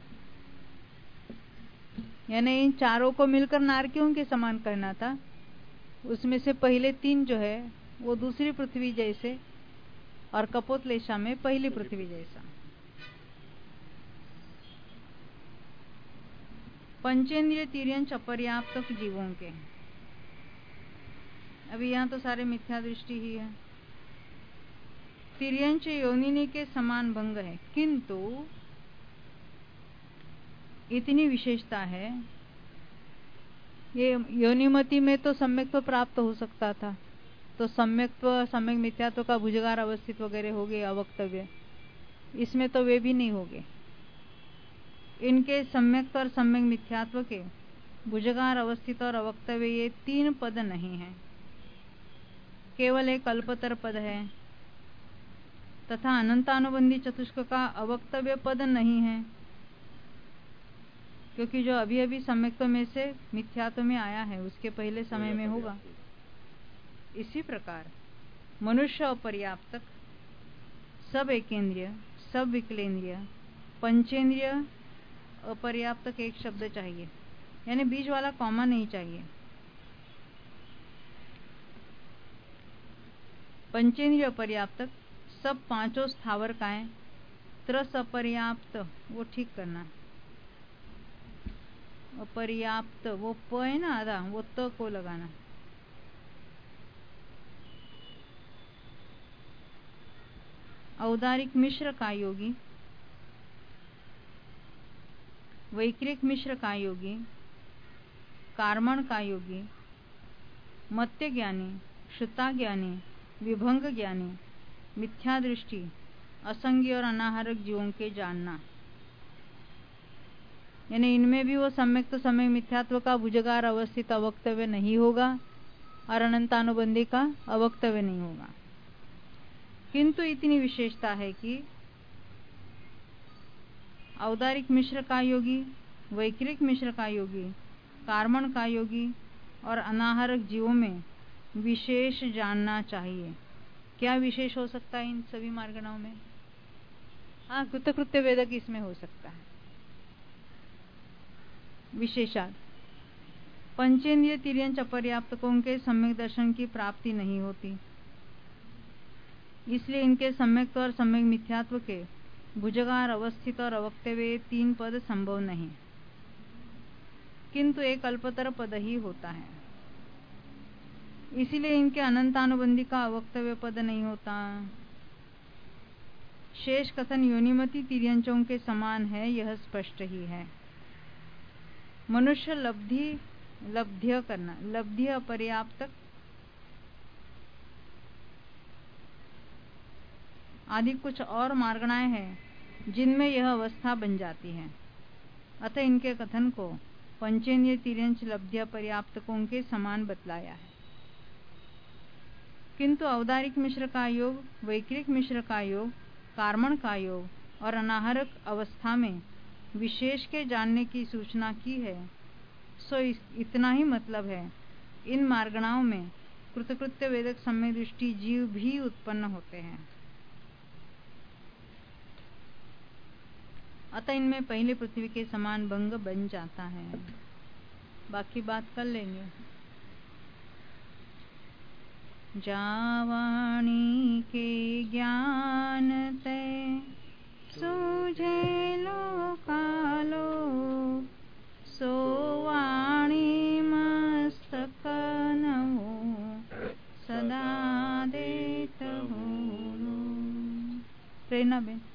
यानी इन चारों को मिलकर नारकियों के समान करना था, उसमें से पहले 3 जो है वो दूसरी पृथ्वी जैसे, और कपोतलेशा में पहली पृथ्वी जैसा। पंचेंद्रिय तिर्यंच अपर्याप्त जीवों के, अभी यहाँ तो सारे मिथ्या दृष्टि ही है। तिर्यंच योनिनी के समान भंग है, किंतु इतनी विशेषता है, ये योनिमति में तो सम्यक्त्व प्राप्त हो सकता था, तो सम्यक्त्व सम्यक मिथ्यात्व का भुजगार अवस्थित वगैरह हो गए अवक्तव्य, इसमें तो वे भी नहीं होंगे। इनके सम्यक्त्व और सम्यक मिथ्यात्व के भुजगार अवस्थित और अवक्तव्य ये 3 पद नहीं है, केवल एक अल्पतर पद है, तथा अनंतानुबंधी चतुष्क का अवक्तव्य पद नहीं है, क्योंकि जो अभी अभी सम्यक्त्व में से मिथ्यात्व में आया है उसके पहले समय में होगा। इसी प्रकार मनुष्य अपर्याप्तक, सब एकेंद्रिय, सब विकलेंद्रिय, पंचेंद्रिय अपर्याप्तक एक शब्द चाहिए, यानी बीच वाला कॉमा नहीं चाहिए। पंचेंद्रिय अपर्याप्तक, सब 5 स्थावर काय, त्रस अपर्याप्त वो ठीक करना, अपर्याप्त वो प है ना आधा, वो त को लगाना। औदारिक मिश्र का योगी, वैक्रिक मिश्र का योगी, कार्मण का योगी, मत्य ज्ञानी, श्रुता ज्ञानी, विभंग ज्ञानी, मिथ्या दृष्टि, असंगी और अनाहारक जीवों के जानना, यानी इनमें भी वो सम्यक सम्यक मिथ्यात्व का भुजगार अवस्थित अवक्तव्य नहीं होगा और अनंतानुबंधी का अवक्तव्य नहीं होगा, किंतु इतनी विशेषता है कि औदारिक मिश्र का योगी, वैक्रिक मिश्र का योगी, कार्मण का योगी और अनाहारक जीवों में विशेष जानना चाहिए। क्या विशेष हो सकता है इन सभी मार्गणाओं में? हाँ, कृतकृत्य वेदक इसमें हो सकता है। विशेषात पंचेंद्रिय तिर्यंच अपर्याप्तकों के सम्यक दर्शन की प्राप्ति नहीं होती, इसलिए इनके सम्यक और सम्यक मिथ्यात्व के भुजगार, अवस्थित और अवक्तव्य 3 पद संभव नहीं, किंतु एक अल्पतर पद ही होता है। इसीलिए इनके अनंतानुबंधी का अवक्तव्य पद नहीं होता। शेष कथन योनिमति तिर्यंचों के समान है, यह स्पष्ट ही है। मनुष्य लब्ध्य करना, लब्ध्य अपर्याप्त आदि कुछ और मार्गणाएं हैं जिनमें यह अवस्था बन जाती है। अतः इनके कथन को पंचेन्द्रिय तिर्यंच लब्ध्य पर्याप्तकों के समान बतलाया है। किंतु औदारिक मिश्र का योग, वैक्रिक मिश्र का योग, कार्मण का योग और अनाहरक अवस्था में विशेष के जानने की सूचना की है, सो इतना ही मतलब है। इन मार्गणाओं में कृतकृत्य वेदक सम्यक दृष्टि जीव भी उत्पन्न होते हैं। अतः इनमें पहले पृथ्वी के समान भंग बन जाता है। बाकी बात कर लेंगे। जावाणी के ज्ञान ते सूझे लो कालो, सोवाणी मस्तक नमो सदा देत हो। प्रेरणा बेन।